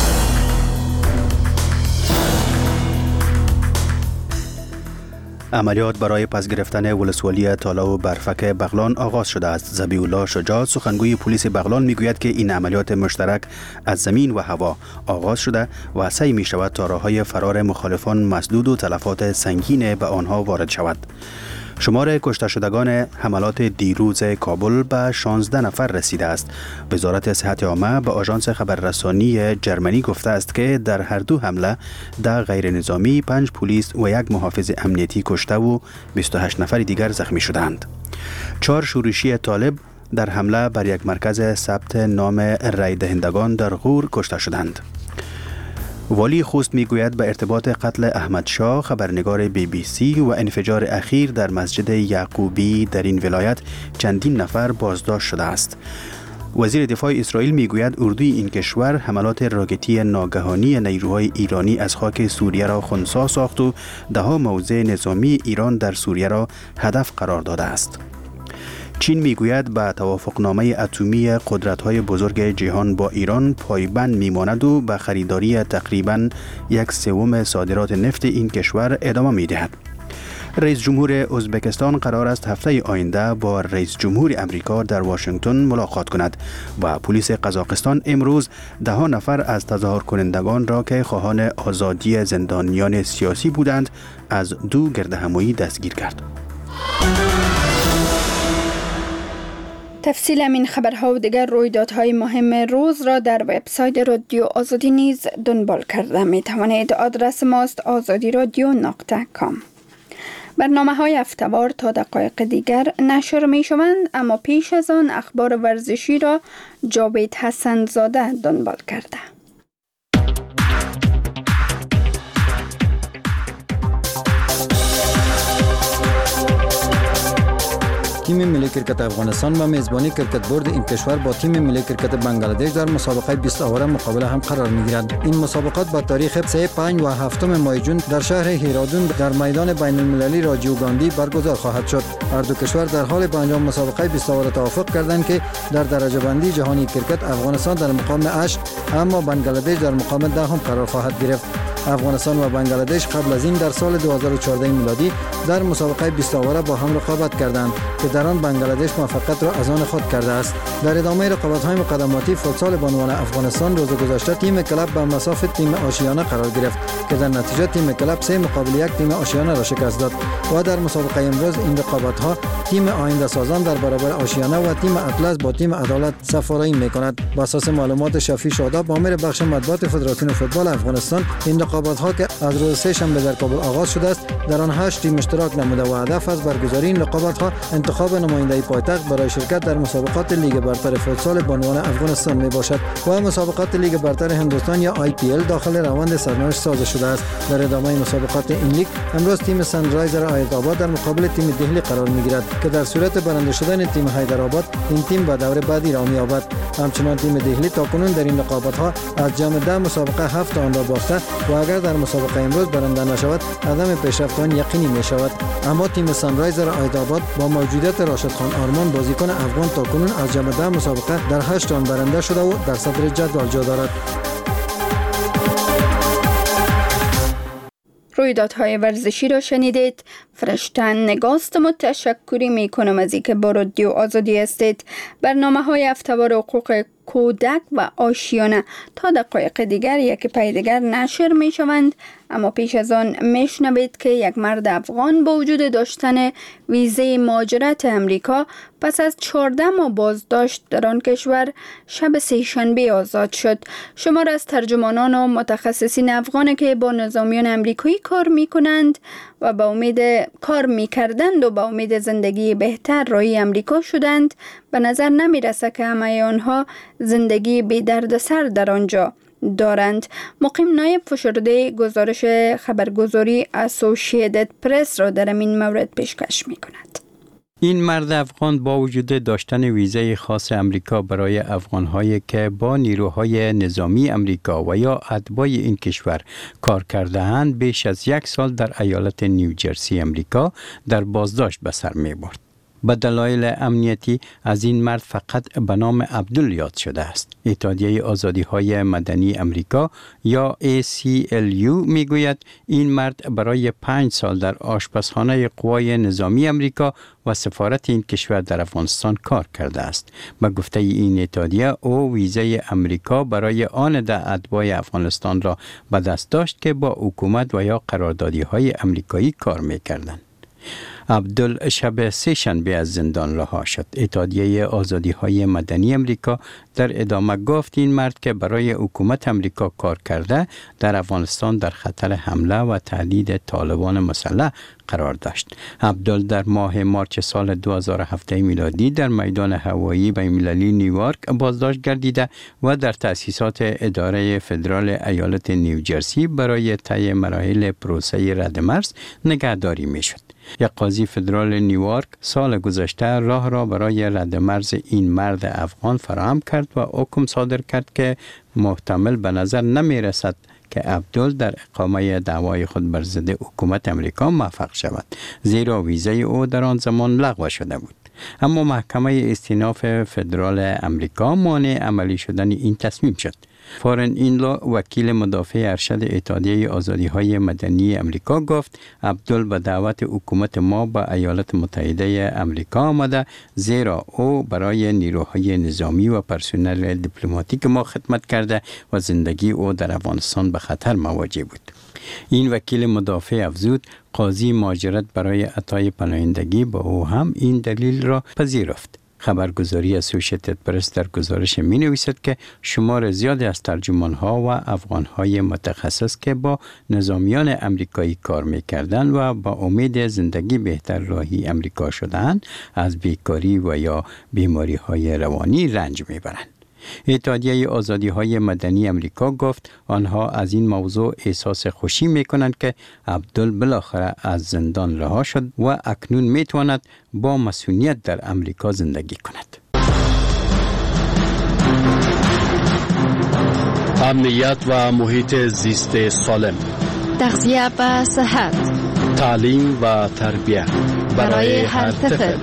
عملیات برای پس گرفتن ولسوالی تالا و برفک بغلان آغاز شده است. ذبیح الله شجاع سخنگوی پلیس بغلان میگوید که این عملیات مشترک از زمین و هوا آغاز شده و سعی می شود تا راه‌های فرار مخالفان مسدود و تلفات سنگین به آنها وارد شود. شمار کشته شدگان حملات دیروز کابل به 16 نفر رسیده است. وزارت صحت عامه به آژانس خبررسانی جرمنی گفته است که در هر دو حمله 10 غیر نظامی، 5 پلیس و 1 محافظ امنیتی کشته و 28 نفر دیگر زخمی شدند. 4 شورشی طالب در حمله بر یک مرکز ثبت نام رای دهندگان در غور کشته شدند. والی خوست میگوید به ارتباط قتل احمد شاه خبرنگار BBC و انفجار اخیر در مسجد یعقوبی در این ولایت چندین نفر بازداشت شده است. وزیر دفاع اسرائیل میگوید اردوی این کشور حملات راکتی ناگهانی نیروهای ایرانی از خاک سوریه را خنثی ساخت و 10 موضع نظامی ایران در سوریه را هدف قرار داده است. چین میگوید به توافقنامه اتمی قدرت‌های بزرگ جهان با ایران پایبند میماند و به خریداری تقریباً 1/3 صادرات نفت این کشور ادامه میدهد. رئیس جمهور ازبکستان قرار است هفته آینده با رئیس جمهور امریکا در واشنگتن ملاقات کند و پلیس قزاقستان امروز 10 نفر از تظاهر کنندگان را که خواهان آزادی زندانیان سیاسی بودند از 2 گردهمایی دستگیر کرد. تفصیل این خبرها و دیگر رویدادهای مهم روز را در وبسایت رادیو آزادی نیز دنبال کرده می توانید. آدرس ماست azadiradio.com. برنامه‌های هفته‌وار تا دقایق دیگر نشر می شوند، اما پیش از آن اخبار ورزشی را جاوید حسن زاده دنبال کرده. تیم ملی کرکت افغانستان و میزبانی کرکت بورد این کشور با تیم ملی کرکت بنگلادش در مسابقه 20 آوره مقابله هم قرار می‌گیرد. این مسابقات با تاریخ 3، 5 و 7 ماه جون در شهر هیرادون در میدان بین المللی راجیو گاندی برگزار خواهد شد. هر دو کشور در حال به انجام مسابقه 20 آوره توافق کردند که در درجه بندی جهانی کرکت افغانستان در مقام 8 اما بنگلادش در مقام 10 قرار خواهد گرفت. افغانستان و بنگلادش قبل از این در سال 2014 میلادی در مسابقه 20 آوره با هم رقابت کردند که در آن بنگلادش موفقیت را از آن خود کرده است. در ادامه رقابت‌های مقدماتی فوتسال بانوان افغانستان روز گذشته تیم کلاب به مساف تیم آشیانه قرار گرفت که در نتیجه تیم کلاب 3 مقابل 1 تیم آشیانه را شکست داد و در مسابقه امروز این رقابت‌ها تیم آینده سازان در برابر آشیانه و تیم اطلس با تیم عدالت سفارایی می‌کند. بر اساس معلومات شفیع شاداب آمر بخش مطبوعات فدراسیون فوتبال افغانستان این رقابت‌ها که از روز 3 شنبه در کابل آغاز شده است در آن 8 تیم اشتراک نموده و هدف از برگزاری این رقابت‌ها انتخاب نماینده پایتخت برای شرکت در مسابقات لیگ برتر فوتسال بانوان افغانستان میباشد و مسابقات لیگ برتر هندوستان یا IPL داخل روند سرنوشت سازی شده است. در ادامه مسابقات این لیگ امروز تیم سنرایزر آیت در مقابل تیم دهلی قرار میگیرد که در صورت برنده شدن تیم حیدرآباد این تیم به دور بعدی را می‌یابد. همچنان تیم دهلی تاکنون در این رقابت‌ها از جمع 10 مسابقه 7 آن را باخته و اگر در مسابقه امروز برنده نشود عدم پیشرفت آن یقینی می‌شود. اما تیم سنرایزر آیت با موجودیت راشد خان آرمان بازیکن افغان تاکنون از جمع 10 مسابقه در 8 آن برنده شده و در صدر جدول جا دارد. رویدادهای ورزشی را شنیدید. فرشتن نگاستم و تشکری می کنم از اینکه با رادیو آزادی هستید. برنامه‌های هفته‌وار حقوق کودک و آشیانه تا دقایق دیگر یکی پی دیگر نشر می شوند. اما پیش از آن میشنوید که یک مرد افغان با وجود داشتن ویزه مهاجرت امریکا پس از 14 ماه بازداشت در آن کشور شب سه‌شنبه آزاد شد. شمار از ترجمانان و متخصصین افغان که با نظامیان امریکایی کار می کنند و به امید کار می کردند و به امید زندگی بهتر راهی امریکا شدند، به نظر نمی رسه که همه آنها زندگی بی دردسر در آنجا دارند. مقیم نایب فشرده گزارش خبرگزاری اسوسییتد پرس را در این مورد پیشکش می کند. این مرد افغان با وجود داشتن ویزه خاص امریکا برای افغان‌هایی که با نیروهای نظامی امریکا و یا اتباع این کشور کار کرده‌اند بیش از 1 سال در ایالت نیوجرسی امریکا در بازداشت به سر می‌برد. به دلایل امنیتی از این مرد فقط به نام عبدل یاد شده است. اتحادیه آزادی‌های مدنی امریکا یا ACLU میگوید این مرد برای 5 سال در آشپزخانه قوای نظامی امریکا و سفارت این کشور در افغانستان کار کرده است. به گفته این اتحادیه او ویزه امریکا برای آن ده اتباع افغانستان را به دست داشت که با حکومت و یا قراردادی‌های امریکایی کار می‌کردند. عبدل شب سه‌شنبه از زندان رها شد. اتحادیه آزادی‌های مدنی امریکا در ادامه گفت این مرد که برای حکومت امریکا کار کرده در افغانستان در خطر حمله و تهدید طالبان مسلح قرار داشت. عبدل در ماه مارچ سال 2017 میلادی در میدان هوایی بین‌المللی نیویورک بازداشت گردیده و در تأسیسات اداره فدرال ایالت نیوجرسی برای طی مراحل پروسه ردمرز نگهداری میشد. یک قاضی فدرال نیویورک سال گذشته راه را برای ردمرز این مرد افغان فراهم کرد و حکم صادر کرد که محتمل به نظر نمی رسد که عبدل در اقامه دعوای خود بر ضد حکومت امریکا موفق شود، زیرا ویزه او در آن زمان لغو شده بود. اما محکمه استیناف فدرال امریکا مانع عملی شدن این تصمیم شد. فارن اینلو وکیل مدافع ارشد اتحادیه آزادی‌های مدنی امریکا گفت عبدل به دعوت حکومت ما به ایالات متحده امریکا آمده، زیرا او برای نیروهای نظامی و پرسنل دیپلماتیک ما خدمت کرده و زندگی او در افغانستان به خطر مواجه بود. این وکیل مدافع افزود قاضی مهاجرت برای عطای پناهندگی با او هم این دلیل را پذیرفت. خبرگزاری اسوسییتد پرس در گزارش می نویسد که شمار زیادی از ترجمان‌ها و افغان‌های متخصص که با نظامیان امریکایی کار می‌کردند و با امید زندگی بهتر راهی امریکا شدند از بیکاری و یا بیماری‌های روانی رنج می‌برند. اتحادیه آزادی‌های مدنی امریکا گفت آنها از این موضوع احساس خوشی می‌کنند که عبدل بالاخره از زندان رها شد و اکنون می‌تواند با مسئولیت در امریکا زندگی کند. امنیت و محیط زیست سالم، تغذیه و صحت، تعلیم و تربیت برای هر طفل.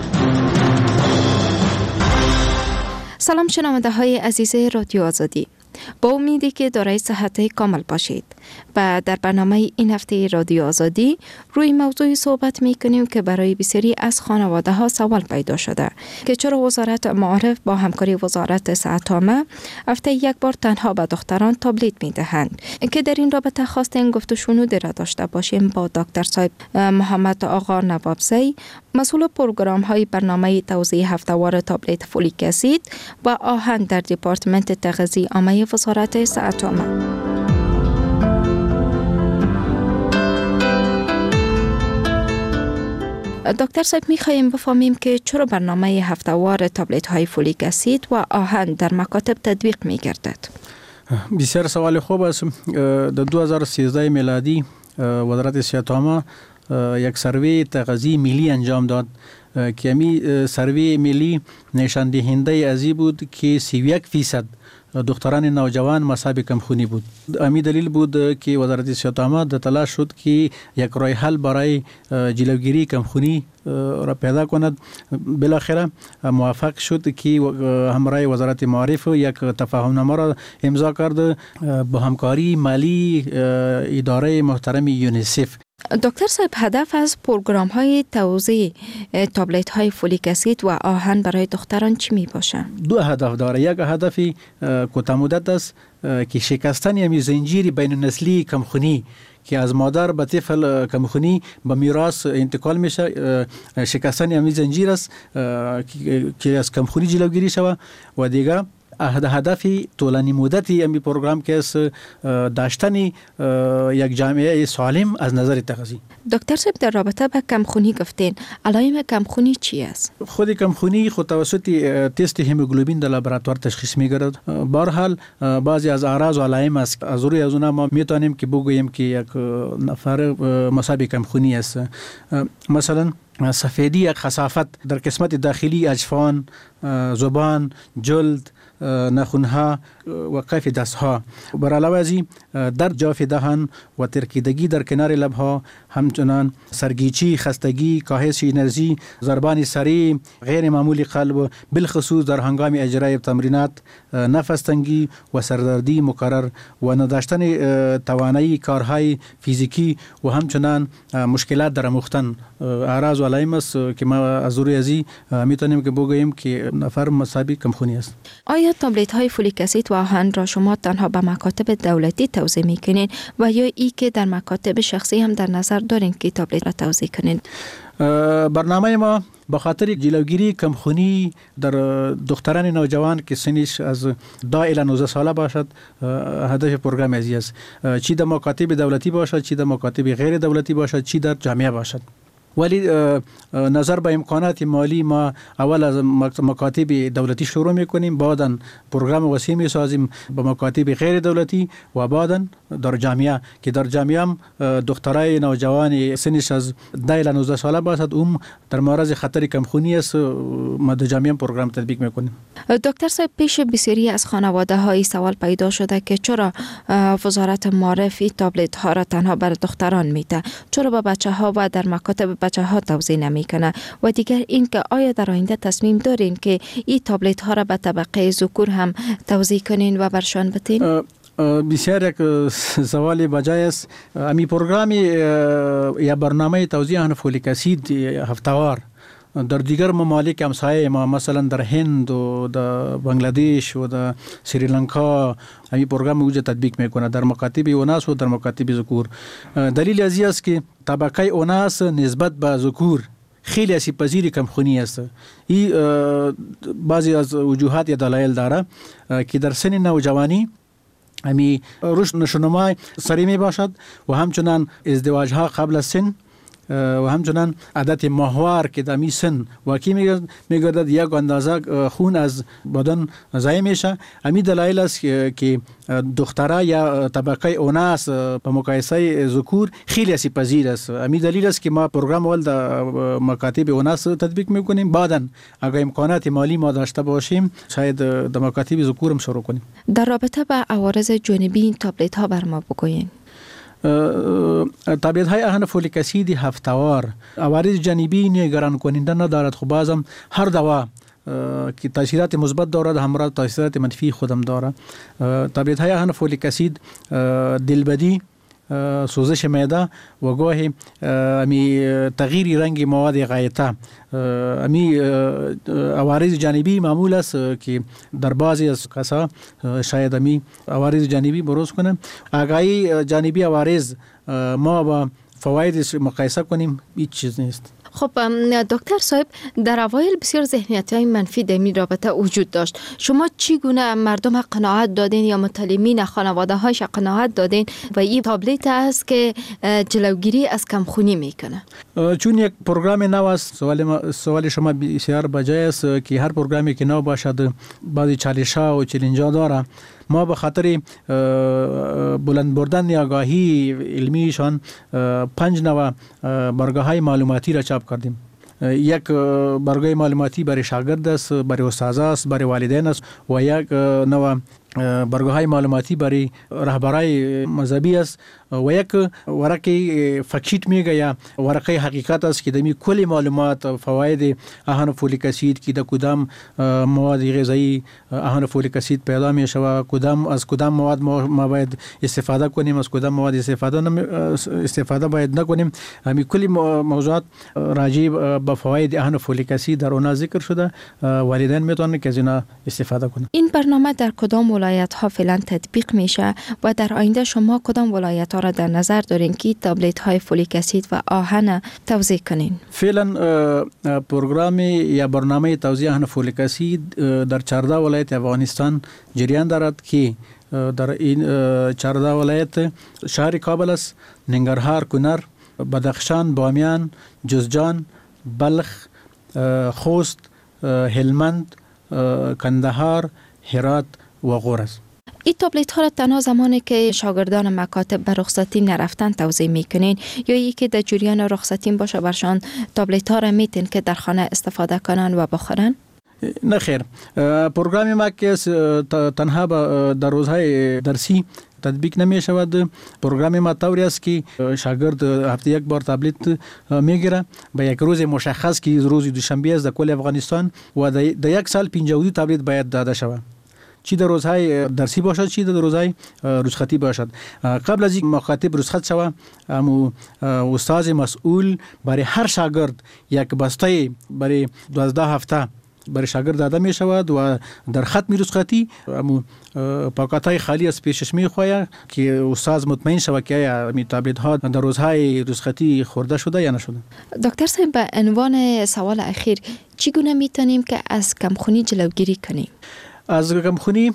سلام شنونده های عزیز رادیو آزادی، با امیدی که دارای صحت کامل باشید و در برنامه این هفته رادیو آزادی روی موضوعی صحبت می کنیم که برای بسیاری از خانواده ها سوال پیدا شده که چرا وزارت معارف با همکاری وزارت صحت عامه هفته یک بار تنها به دختران تابلت می دهند، که در این رابطه خواستیم گفت و شنود را داشته باشیم با دکتر صاحب محمد آقا نوابزی، مسئول پروگرام های برنامه توزیع هفته‌وار تابلت فولیک اسید و آهن در دپارتمنت تغذیه عامه وزارت صحت عامه. دکتر صاحب می‌خواهیم بفهمیم که چرا برنامه هفته‌وار تابلت های فولیک اسید و آهن در مکاتب تطبیق می‌گردد؟ بسیار سوال خوب است. در 2013 میلادی وزارت صحت عامه یک سروی تغذیه ملی انجام داد که امی سروی ملی نشان دهنده از این بود که 31% دختران نوجوان مصاب کمخونی بود. امی دلیل بود که وزارت صحت عامه در تلاش شد که یک راه حل برای جلوگیری کمخونی را پیدا کند. بالاخره موفق شد که همراه وزارت معارف یک تفاهمنامه را امضا کرد با همکاری مالی اداره محترم یونیسف. دکتر صاحب، هدف از پروگرام های توزیع تابلت های فولیک اسید و آهن برای دختران چی می باشه؟ 2 هدف داره. یک هدف کوتاه مدت است که شکستن یمی زنجیر بین النسلی کمخونی که از مادر به طفل کمخونی به میراث انتقال میشه، شکستن یمی زنجیر است که از کمخونی جلوگیری شود. و دیگه هدف طولانی مدتی امی پروگرام که است داشتن یک جامعه سالم از نظر تغذیه. دکتر صاحب، در رابطه با کمخونی گفتین، علائم کمخونی چی است؟ خود کمخونی خود توسط تست هموگلوبین در لابراتوار تشخیص میگیرد. به هر حال بعضی از اعراض و علائم است از روی از اونها ما میتونیم که بگوییم که یک نفر مصاب کمخونی است. مثلا سفیدی، یک خسافت در قسمت داخلی اجفان، زبان، جلد، نخونها و کف دستها. بر علاوه از این در جاف دهان و ترکیدگی در کنار لبها، همچنان سرگیچی، خستگی، کاهش انرژی، ضربان سریع، غیر معمولی قلب، بالخصوص در هنگام اجرای تمرینات، نفس تنگی و سردردی مکرر و نداشتن توانایی کارهای فیزیکی و همچنان مشکلات در آموختن اعراض و علائم است که ما از روی ازی میتونیم که بگوییم که نفر مصاب کمخونی است. آیا تابلت های فولیک اسید و آهن را شما تنها به مکاتب دولتی توزیع میکنین و یا ای که در مکاتب شخصی هم در نظر دارین که تابلت را توزیع کنین؟ برنامه ما به خاطر جلوگیری کمخونی در دختران نوجوان که سنش از 10 الی 19 ساله باشد، هدف پروگرام ازی است. چی در مکاتب دولتی باشد، چی در مکاتب غیر دولتی باشد، چی در جامعه باشد. ولی نظر به امکانات مالی ما اول از مکاتب دولتی شروع میکنیم، بعدا پروگرام وسیع میسازیم به مکاتب غیر دولتی و بعدا در جامعه که در جامعه هم دخترای نوجوان سنش از 10 الی 19 ساله باشد در معرض خطر کمخونی است، ما در جامعه پروگرام تطبیق میکنیم. دکتر صاحب، پیش بسیاری از خانواده های سوال پیدا شده که چرا وزارت معارف تابلت ها را تنها بر دختران میده، چرا به بچه ها و در مکاتب بچه ها توزیع نمیکنه، و دیگر این که آیا در آینده تصمیم دارین که این تابلت ها را به طبقه ذکور هم توزیع کنین و برشان بتین؟ بسیار یک سوال بجای است. امی پروگرام یا برنامه توزیع فولیک اسید هفته‌وار در دیگر ممالک همسایه ما، مثلا در هند و در بنگلادش و در سریلانکا، همین پروگرام وجود تطبیق میکنه در مکاتب اوناس و در مکاتب ذکور. دلیل ازی است که طبقه اوناس نسبت به ذکور خیلی آسیب پذیر کمخونی است. این بعضی از وجوهات یا دلایل داره که در سن نوجوانی همین رشد نشونما سریع می باشد و همچنان ازدواج ها قبل از سن و همچنان عادت ماهوار که در می سن واقعی میگردد، یک اندازه خون از بدن ضایع میشه. همین دلایل است که دخترها یا طبقه اوناس به مقایسه ذکور خیلی آسیب پذیر است. همین دلیل است که ما پروگرام اول در مکاتب اوناس تطبیق میکنیم، بعدا اگر امکانات مالی ما داشته باشیم شاید در مکاتب ذکور هم شروع کنیم. در رابطه با عوارض جانبی این تابلت ها بر ما بگوین. تابلت های آهن فولیک اسید هفته‌وار عوارض جانبی نگران کننده ندارد، خب بازم هر دوا که تاثیرات مثبت دارد همراه تاثیرات منفی خودم دارد. تابلت های آهن فولیک اسید دلبدی، سوزش معده و گاهی تغییر رنگ مواد غایطه، عوارض جانبی معمول است که در بعضی از کسا شاید عوارض جانبی بروز کنه. آگاهی جانبی عوارض ما با فواید مقایسه کنیم هیچ چیز نیست. خب دکتر صاحب، در اوایل بسیار ذهنیت‌های منفی در این رابطه وجود داشت. شما چگونه مردم قناعت دادین یا متعلمین خانواده‌هاش قناعت دادین و این تابلت است که جلوگیری از کمخونی میکنه؟ چون یک پروگرام نو است، سوال شما بسیار بجای است که هر پروگرامی که نو باشد بعضی چالش‌ها و چالش‌ها داره. ما به خاطر بلند بردن آگاهی علمیشان 5 نوع برگه‌های معلوماتی را چاپ کردیم. یک برگه معلوماتی برای شاگرد است، برای استاد است، برای والدین است و یک نوع برگاه‌های معلوماتی برای رهبرای مذهبی است و یک ورقه فکشیت میگه یا ورقه حقیقت است که دمی کلی معلومات فواید اهن فولیک اسید که د کدام مواد غذایی اهن فولیک اسید پیدا میشه و از کدام مواد ما باید استفاده کنیم، از کدام مواد استفاده باید نکنیم. همین کلی موضوعات راجع به فواید اهن فولیک اسید در اون ذکر شده. والدین میتونن که از اینا استفاده کنن. این برنامه در کدام ولایت ها فعلا تطبیق میشه و در آینده شما کدام ولایت ها را در نظر دارین که تابلت های فولیک اسید و آهن توزیع کنین؟ فعلا پروگرام یا برنامه توزیع آهن فولیک اسید در 14 ولایت افغانستان جریان دارد که در این 14 ولایت شهر کابل است، ننگرهار، کنر، بدخشان، بامیان، جوزجان، بلخ، خوست، هلمند، کندهار، هرات و غور است. این تابلت ها را تنها زمانی که شاگردان مکاتب به رخصتی نرفتن توزیع میکنین یا یکی در جریان رخصتی باشه برشان تابلت ها را میتین که در خانه استفاده کنن و بخورن؟ نه خیر، پروگرام ما که تنها در روزهای درسی تطبیق نمی شود. پروگرام ما طوری است که شاگرد هفته یک بار تابلت میگیره به یک روز مشخص که روز دوشنبه است در کل افغانستان و در یک سال 52 تابلت باید داده شود، چی در روزهای درسی باشد چی در روزهای رخصتی باشد. قبل از اینکه مکاتب رخصت شود استاد مسئول برای هر شاگرد یک بسته برای 12 هفته برای شاگرد داده می شود و در ختم رخصتی پاکت‌های خالی از پیشش می خواهد که استاد مطمئن شود که می تابلت ها در روزهای رخصتی خورده شده یا نشده. دکتر صاحب، به عنوان سوال اخیر چگونه میتونیم که از کمخونی جلوگیری کنیم؟ از کمخونی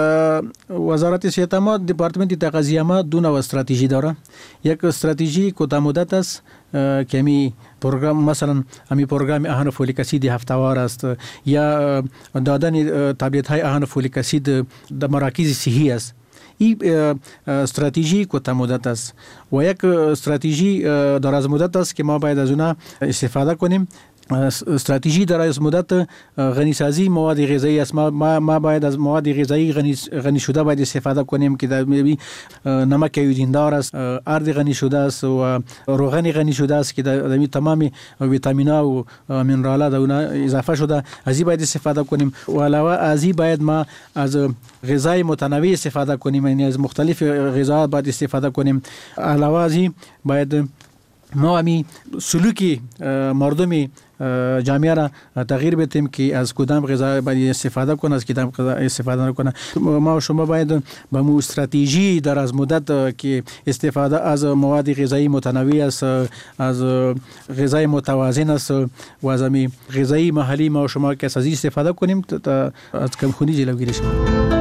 وزارت صحت ما دپارتمنت تغذیه ما دو نوع استراتژی داره. یک استراتژی کوتاه مدت است که می پروگرام مثلا همی پروگرام اهن فولیک اسید هفته‌وار است یا دادن تابلت های اهن فولیک اسید در مراکز صحی است. این استراتژی کوتاه مدت است و یک استراتژی دراز مدت است که ما باید از اونها استفاده کنیم. استراتژی دراز مدت غنی سازی مواد غذایی است. ما باید از مواد غذایی غنی شده باید استفاده کنیم که در نمک یودیندار است، ارد غنی شده است و روغن غنی شده است که در تمام ویتامین‌ها و مینرال‌ها در اون اضافه شده. از این باید استفاده کنیم و علاوه از این باید ما از غذای متنوع استفاده کنیم، یعنی از مختلف غذاها باید استفاده کنیم. علاوه از این باید ما همی سلوکی مردمی جامعه را تغییر بدیم که از کدام غذا باید استفاده کنه، از کدام غذا استفاده نکنه. ما و شما باید با مو استراتژی در از مدت که استفاده از مواد غذایی متنوع است، از غذای متوازن است و از غذای محلی ما و شما که از استفاده کنیم تا از کمخونی جلوگیری شود.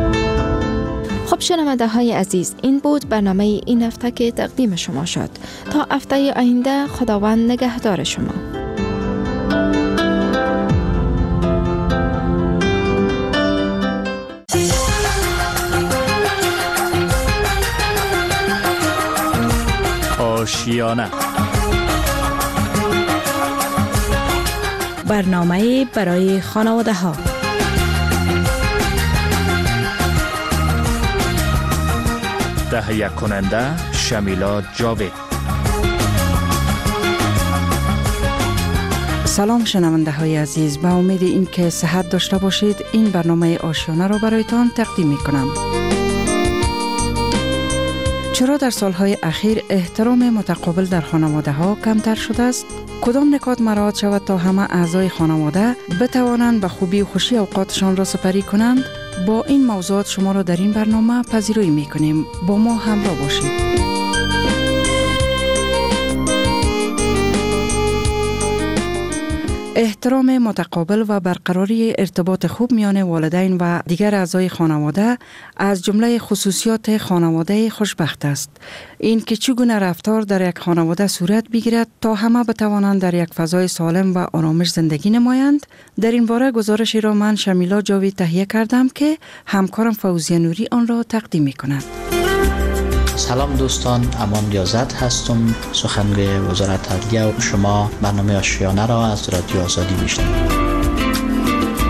خب شنونده های عزیز، این بود برنامه این هفته که تقدیم شما شد. تا هفته آینده خداوند نگهدار شما. آشیانه، برنامه برای خانواده ها. تهیه کننده شمیلا جاوید. سلام شنونده های عزیز، با امید این که صحت داشته باشید این برنامه آشیانه را برایتان تقدیم می کنم. چرا در سالهای اخیر احترام متقابل در خانواده ها کمتر شده است؟ کدام نکات مراعات شود تا همه اعضای خانواده بتوانند به خوبی و خوشی اوقاتشان را سپری کنند؟ با این موضوعات شما را در این برنامه پذیرایی می کنیم. با ما همراه باشید. احترام متقابل و برقراری ارتباط خوب میان والدین و دیگر اعضای خانواده از جمله خصوصیات خانواده خوشبخت است. این که چگونه رفتار در یک خانواده صورت بگیرد تا همه بتوانند در یک فضای سالم و آرامش زندگی نمایند، در این باره گزارشی را من شمیلا جاوید تهیه کردم که همکارم فوزیه نوری آن را تقدیم می کند. سلام دوستان، امان ریاضت هستم، سخنگوی وزارت عدلیه و شما برنامه آشیانه را از رادیو آزادی میشنوید.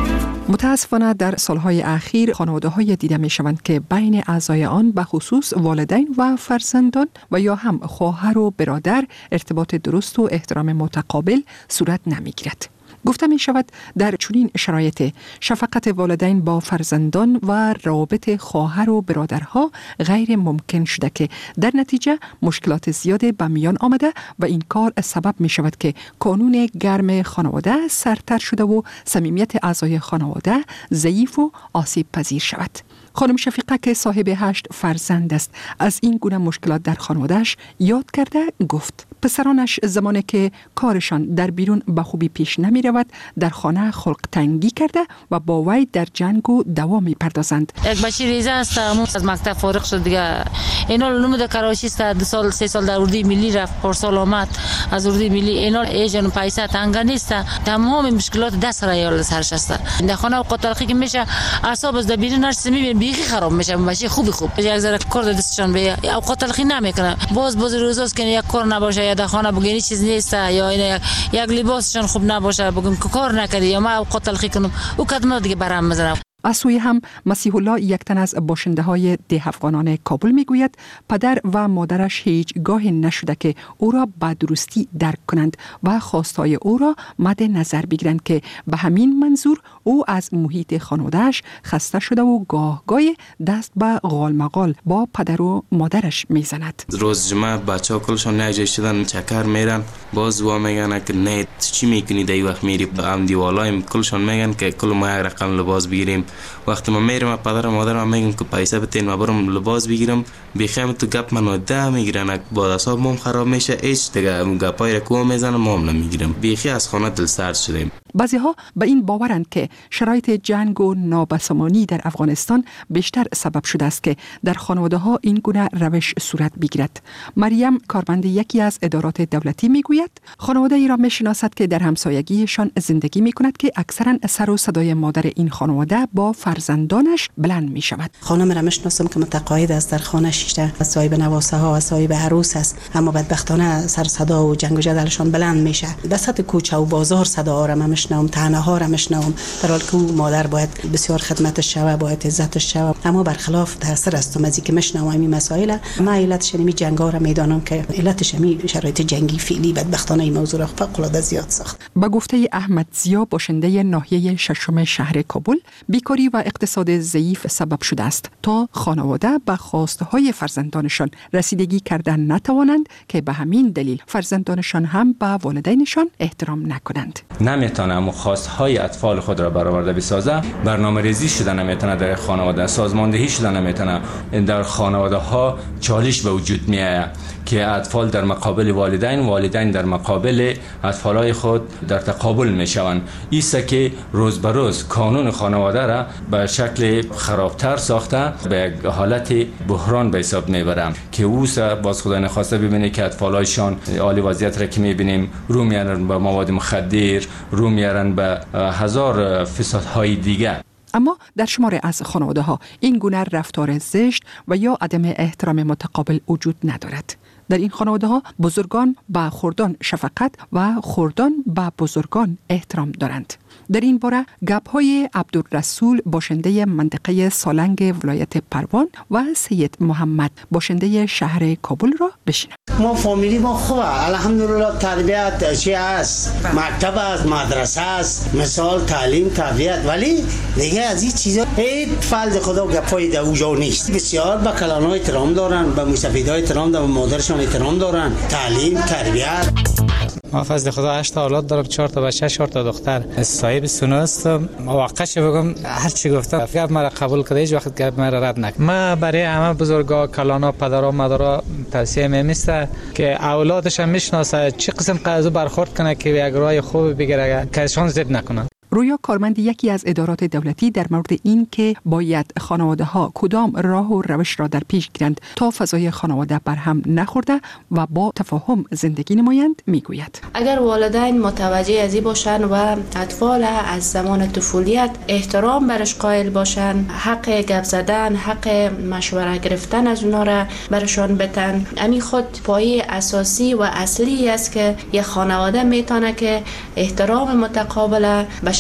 متاسفانه در سالهای اخیر خانواده‌های دیده می‌شوند که بین اعضای آن به خصوص والدین و فرزندان و یا هم خواهر و برادر ارتباط درست و احترام متقابل صورت نمی‌گیرد. گفته می شود در چنین شرایط شفقت والدین با فرزندان و روابط خواهر و برادرها غیر ممکن شده که در نتیجه مشکلات زیاد به میان آمده و این کار سبب می شود که کانون گرم خانواده سرتر شده و صمیمیت اعضای خانواده ضعیف و آسیب پذیر شود. خانم شفیقه که صاحب 8 فرزند است از این گونه مشکلات در خانوادهش یاد کرده گفت پسرانش زمانی که کارشان در بیرون به خوبی پیش نمی رود در خانه خلق تنگی کرده و با وی در جنگ و دعوا می پردازند. یک بچه ریزه است از مکتب فارغ شد دیگه اینا لوم در کراچی است 2 سال 3 سال در اردوی ملی رفت پارسال آمد از اردوی ملی اینا ایجن پیسه تنگ نیست تمام مشکلات دست را سرش است در خانه قطرخی که میشه اعصاب از در بیرون نرس میبین بیخی خراب میشه بچه خوب یک ذره کار دستشان به اوقات تلخی نمیکنه باز روزاست که یک کار نباشه یا در خانه بگینی چیز نیست یا این یک لباسشان خوب نباشه بگم کار نکردی یا ما اوقات تلخی کنم او کدام دیگه برام میذارم. از سوی هم مسیح الله یک تن از باشنده های ده افغانان کابل میگوید پدر و مادرش هیچگاه نشده که او را به درستی درک کنند و خواستهای او را مد نظر بگیرند که به همین منظور او از محیط خانوادهش خسته شده و گاهی دست به غالمغال با پدر و مادرش میزند. روز جمعه بچه‌ها کلشون نجای شدن چکر میرن باز وا میگن که نه چی میکنی در وقت میری هم دیوالایم کلشون میگن که کل ما یک رقم لباس بگیریم. وقتی من میرم پدر و مادرم میگن که پیسه بتین و برم لباس بگیرم بیخیم تو گپ منو ده میگیرن با حساب مام خراب میشه هیچ دیگه گپای را کو میزنم مام نمیگیرم بیخی از خانه دل سرد شدیم. بعضی ها به این باورند که شرایط جنگ و نابسامانی در افغانستان بیشتر سبب شده است که در خانواده ها این گونه روش صورت بگیرد. مریم کارمند یکی از ادارات دولتی میگوید خانواده ای را میشناسد که در همسایگیشان زندگی میکند که اکثرا سر و صدای مادر این خانواده با فرزندانش بلند می شود. خانم را میشناسم که متقاعد است در خانه شیشته صاحب نواسه ها و صاحب عروس است اما بدبختانه سر صدا و جنگ و جدلشان بلند میشه. وسط کوچه و بازار صدا را میشنوم تنه ها را میشنوم در حالی که مادر باید بسیار خدمتش شوه باید عزتش شوه اما برخلاف تاثیر استم از اینکه میشنوم این مسائل ما علتش می جنگ ها را میدانم که علتش می شرایط جنگی فعلی بدبختانه این موضوع را فوق العاده زیاد ساخت. با گفته احمد زیا باشنده ناحیه ششم شهر کابل بیکاری و اقتصاد ضعیف سبب شده است تا خانواده به خواستهای فرزندانشان رسیدگی کردن نتوانند که به همین دلیل فرزندانشان هم به والدینشان احترام نکنند. نمیتونه خواستهای اطفال خود را برآورده بسازه برنامه‌ریزی شده نمیتونه در خانواده سازماندهی شده نمیتونه در خانواده ها چالش به وجود میآید که اطفال در مقابل والدین در مقابل اطفالای خود در تقابل میشوند ایسا که روز به روز قانون خانواده را به شکل خرابتر ساخته به حالت بحران به حساب میبرم که اوسا باز خدا نخواسته ببینه که اطفالایشان عالی وضعیت را که میبینیم رو میارن به مواد مخدر رو میارن به هزار فسادهای دیگه. اما در شمار از خانواده ها این گونه رفتار زشت و یا عدم احترام متقابل وجود ندارد. در این خانواده ها بزرگان به خردان شفقت و خردان به بزرگان احترام دارند. در این باره گپ های عبدالرسول باشنده منطقه سالنگ ولایت پروان و سید محمد باشنده شهر کابل را بشنویم. ما فامیلی ما خوبه الحمدلله تربیت چی است مکتب است مدرسه است مثال تعلیم تربیت ولی دیگه از این چیزا هیچ فضل خدا گپای در اوجا نیست. بسیار به کلان‌ها احترام دارن به مسافرها احترام دارن به مادرشان احترام دارن تعلیم تربیت. ما فضل خدا 8 اولاد دارم 4 تا بچه 4 تا دختر صاحب سونه هستم واقعش بگم هر چی گفتم گپ مرا قبول کرده هیچ وقت گپ مرا رد نکنه. ما برای همه بزرگا کلانا پدرها مادرها توصیه می‌میسته که اولادش هم میشناسه چه قسم قضا برخورد کنه که یک راه خوب بگیره که شان زد نکنه. رویا کارمند یکی از ادارات دولتی در مورد این که باید خانواده ها کدام راه و روش را در پیش گیرند تا فضای خانواده برهم نخورده و با تفاهم زندگی نمایند میگوید. اگر والدین متوجه از این باشن و اطفال از زمان طفولیت احترام برش قائل باشن حق گپ زدن حق مشوره گرفتن از اونا را برشان بتن امی خود پایه اساسی و اصلی است که یک خانواده میتونه که احترام متقابل به شکل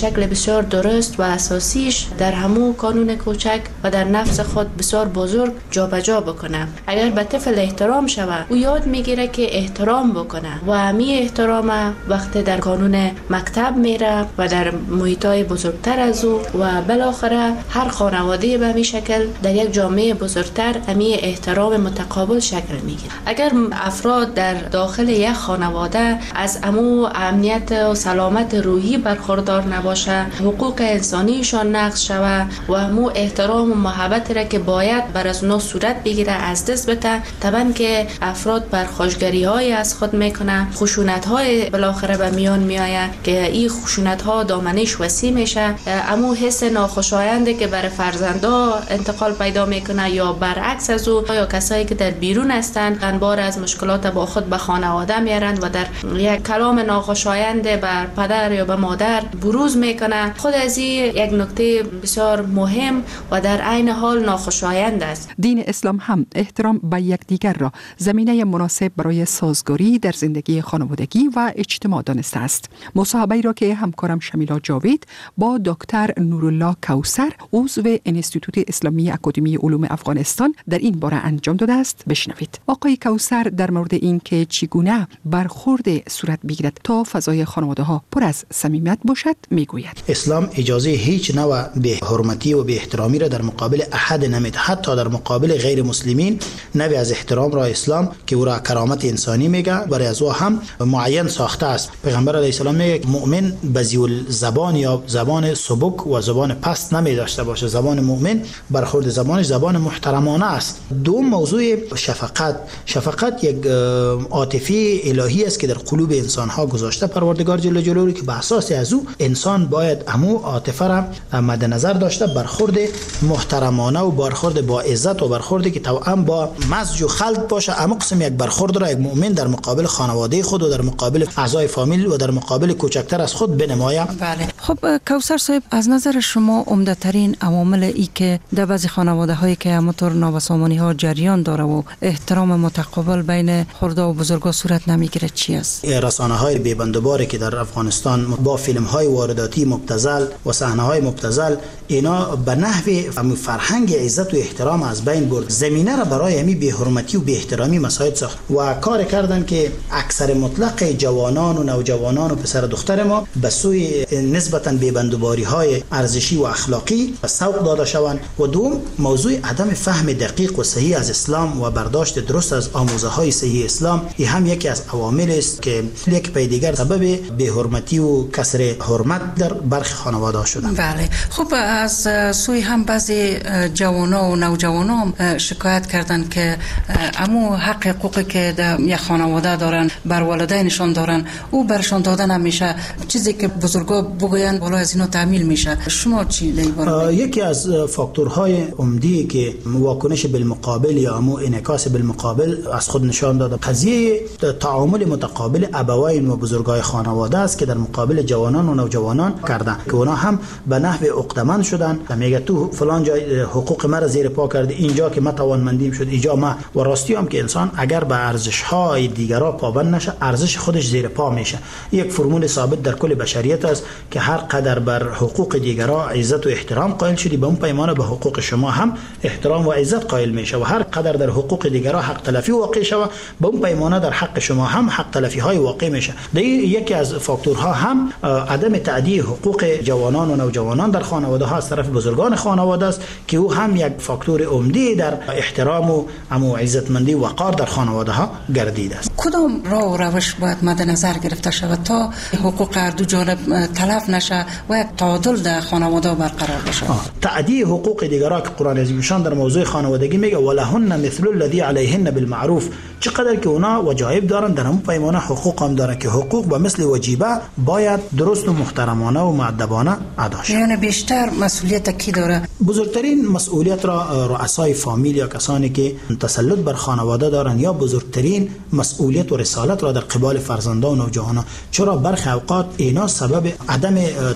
شکل بسیار درست و اساسیش در همو کانون کوچک و در نفس خود بسیار بزرگ جابجا بکنه. اگر به طفل احترام شود او یاد میگیره که احترام بکنه و همی احترام وقتی در کانون مکتب میره و در محیطای بزرگتر از او و بالاخره هر خانواده به همین شکل در یک جامعه بزرگتر همی احترام متقابل شکل میگیره. اگر افراد در داخل یک خانواده از امو امنیت و سلامت روحی برخوردار نباشه، حقوق انسانیشان نقض شوه و امو احترام و محبت را که باید بر از اونا صورت بگیره از دست بده، طبعا که افراد بر خوشگری های از خود میکنه، خشونت های بالاخره به میان میآید که این خشونت ها دامنش وسیع میشه. امو حس ناخوشاینده که برای فرزندا انتقال پیدا میکنه یا برعکس از او، یا کسایی که در بیرون هستند انبار از مشکلات با خود به خانواده میارند و در یک کلام ناخوشاینده بر پدر یا به مادر بروز میکنه. خود از این یک نکته بسیار مهم و در عین حال ناخوشایند است. دین اسلام هم احترام به یکدیگر را زمینه مناسب برای سازگاری در زندگی خانوادگی و اجتماع دانسته است. مصاحبه‌ای را که همکارم شمیلا جاوید با دکتر نورالله کوثر عضو انستیتوت اسلامی اکادمی علوم افغانستان در این باره انجام داده است بشنوید. آقای کوثر در مورد این که چگونه برخورد صورت بگیرد تا فضای خانواده ها پر از صمیمیت باشد میگوید. اسلام اجازه هیچ نوع به حرمتی و به احترامی را در مقابل احد نمیده، حتی در مقابل غیر مسلمین. نوع از احترام را اسلام که او را کرامت انسانی میگه برای از او هم معین ساخته است. پیغمبر علیه السلام میگه مؤمن بذیول زبان یا زبان سبک و زبان پست نمی داشته باشه. زبان مؤمن برخورد زبانش زبان محترمانه است. دوم موضوع شفقت یک عاطفه الهی است که در قلوب انسان ها گذاشته پروردگار جل جلاله که به اساس از او انسان باید همو عاطفه را مد نظر داشته، برخورد محترمانه و برخورد با عزت و برخوردی که توأم با مزج و خلط باشه. اما قسم یک برخورد را یک مؤمن در مقابل خانواده خود و در مقابل اعضای فامیل و در مقابل کوچکتر از خود بنماید. بله. خب کوثر صاحب، از نظر شما عمده ترین عوامل ای که در بعضی خانواده هایی که همونطور نابسامانی ها جریان داره و احترام متقابل بین خرده و بزرگا صورت نمیگیره چی است؟ رسانه های بی‌بندوباری که در افغانستان با فیلم های وارداتی مبتذل و صحنه های مبتذل، اینا به نحو فرهنگ عزت و احترام از بین برد. زمینه را برای همین بی‌حرمتی و بی‌احترامی مساعد ساخت و کار کردن که اکثر مطلق جوانان و نوجوانان و پسر دختر ما به سوی نسبتاً بی‌بندوباری های ارزشی و اخلاقی سوق داده شوند. و دوم موضوع عدم فهم دقیق و صحیح از اسلام و برداشت درست از آموزه های صحیح اسلام، این هم یکی از عوامل است که یک پای دیگر سبب بی‌حرمتی و کسر حرمت در برخی خانواده شدند. بله. خب از سوی هم بعضی جوانا و نوجوانا هم شکایت کردند که امو حق حقوقی که در یک خانواده دارن بر والدینشان دارن او برشان داده نمیشه، چیزی که بزرگا بگوین بالا از اینا تعمیل میشه. شما چی درباره؟ یکی از فاکتورهای عمده که واکنش بالمقابل یا امو انعکاس بالمقابل از خود نشان داده قضیه تعامل متقابل ابوین و بزرگای خانواده است که در مقابل جوانان و نوجوانان کردن که اونا هم به نحو عقدمند شدن. میگه تو فلان جای حقوق ما را زیر پا کرده، اینجا که ما توانمندیم شد اینجا ما. و راستی هم که انسان اگر به ارزش های دیگرا پابند نشه ارزش خودش زیر پا میشه. یک فرمول ثابت در کل بشریت است که هر قدر بر حقوق دیگرا عزت و احترام قائل شدی به اون پیمانه به حقوق شما هم احترام و عزت قائل میشه و هر قدر در حقوق دیگرا حق تلفی واقع شود به اون پیمانه در حق شما هم حق تلفی های واقع میشه. یکی از فاکتورها هم عدم تأدیه حقوق جوانان و نوجوانان در خانواده ها از طرف بزرگان خانواده است که او هم یک فاکتور عمده در احترام و عزتمندی و وقار در خانواده ها گردیده است. کدام راه و روش باید مد نظر گرفته شود تا حقوق هر دو جانب تلف نشه و یک تعادل در خانواده برقرار بشه؟ تأدیه حقوق دیگران که قرآن عظیم شان در موضوع خانوادگی میگه ولهن مثل الذی علیهن بالمعروف، چقدر که اونا وجایب دارن در همون پیمانه حقوق هم دارن که حقوق به مثل وجیبه باید درست و محترمانه و مؤدبانه ادا شود. یعنی بیشتر مسئولیت کی داره؟ بزرگترین مسئولیت را رؤسای فامیل یا کسانی که تسلط بر خانواده دارن یا بزرگترین مسئولیت و رسالت را در قبال فرزندان و نوجوانان، چرا برخی اوقات اینا سبب عدم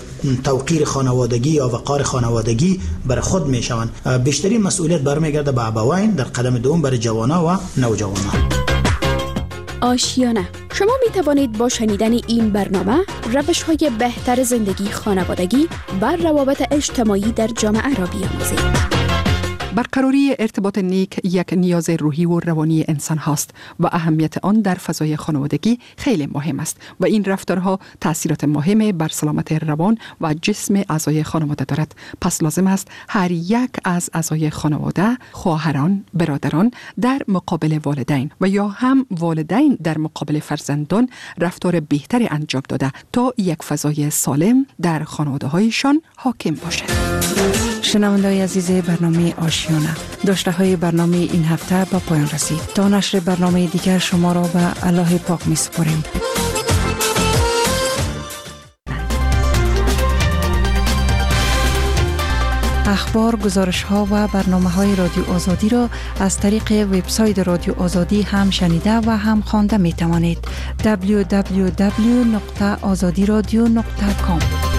توقیر خانوادگی یا وقار خانوادگی بر خود میشوند. بیشترین مسئولیت برمیگرده به ابوین، در قدم دوم بر جوانان و نوجوانان. آشیانه. شما می توانید با شنیدن این برنامه روش‌های بهتر زندگی خانوادگی و روابط اجتماعی در جامعه را بیاموزید. برقراری ارتباط نیک یک نیاز روحی و روانی انسان هاست و اهمیت آن در فضای خانوادگی خیلی مهم است و این رفتارها تأثیرات مهمی بر سلامت روان و جسم اعضای خانواده دارد. پس لازم است هر یک از اعضای خانواده، خواهران، برادران در مقابل والدین و یا هم والدین در مقابل فرزندان رفتار بهتری انجام داده تا یک فضای سالم در خانواده هایشان حاکم باشد. شنونده‌های عزیز برنامه آشیانه، داشته های برنامه این هفته با پایان رسید. تا نشر برنامه دیگر شما را به الله پاک می سپاریم. اخبار، گزارش ها و برنامه های رادیو آزادی را از طریق وبسایت رادیو آزادی هم شنیده و هم خوانده می توانید. www.azadiradio.com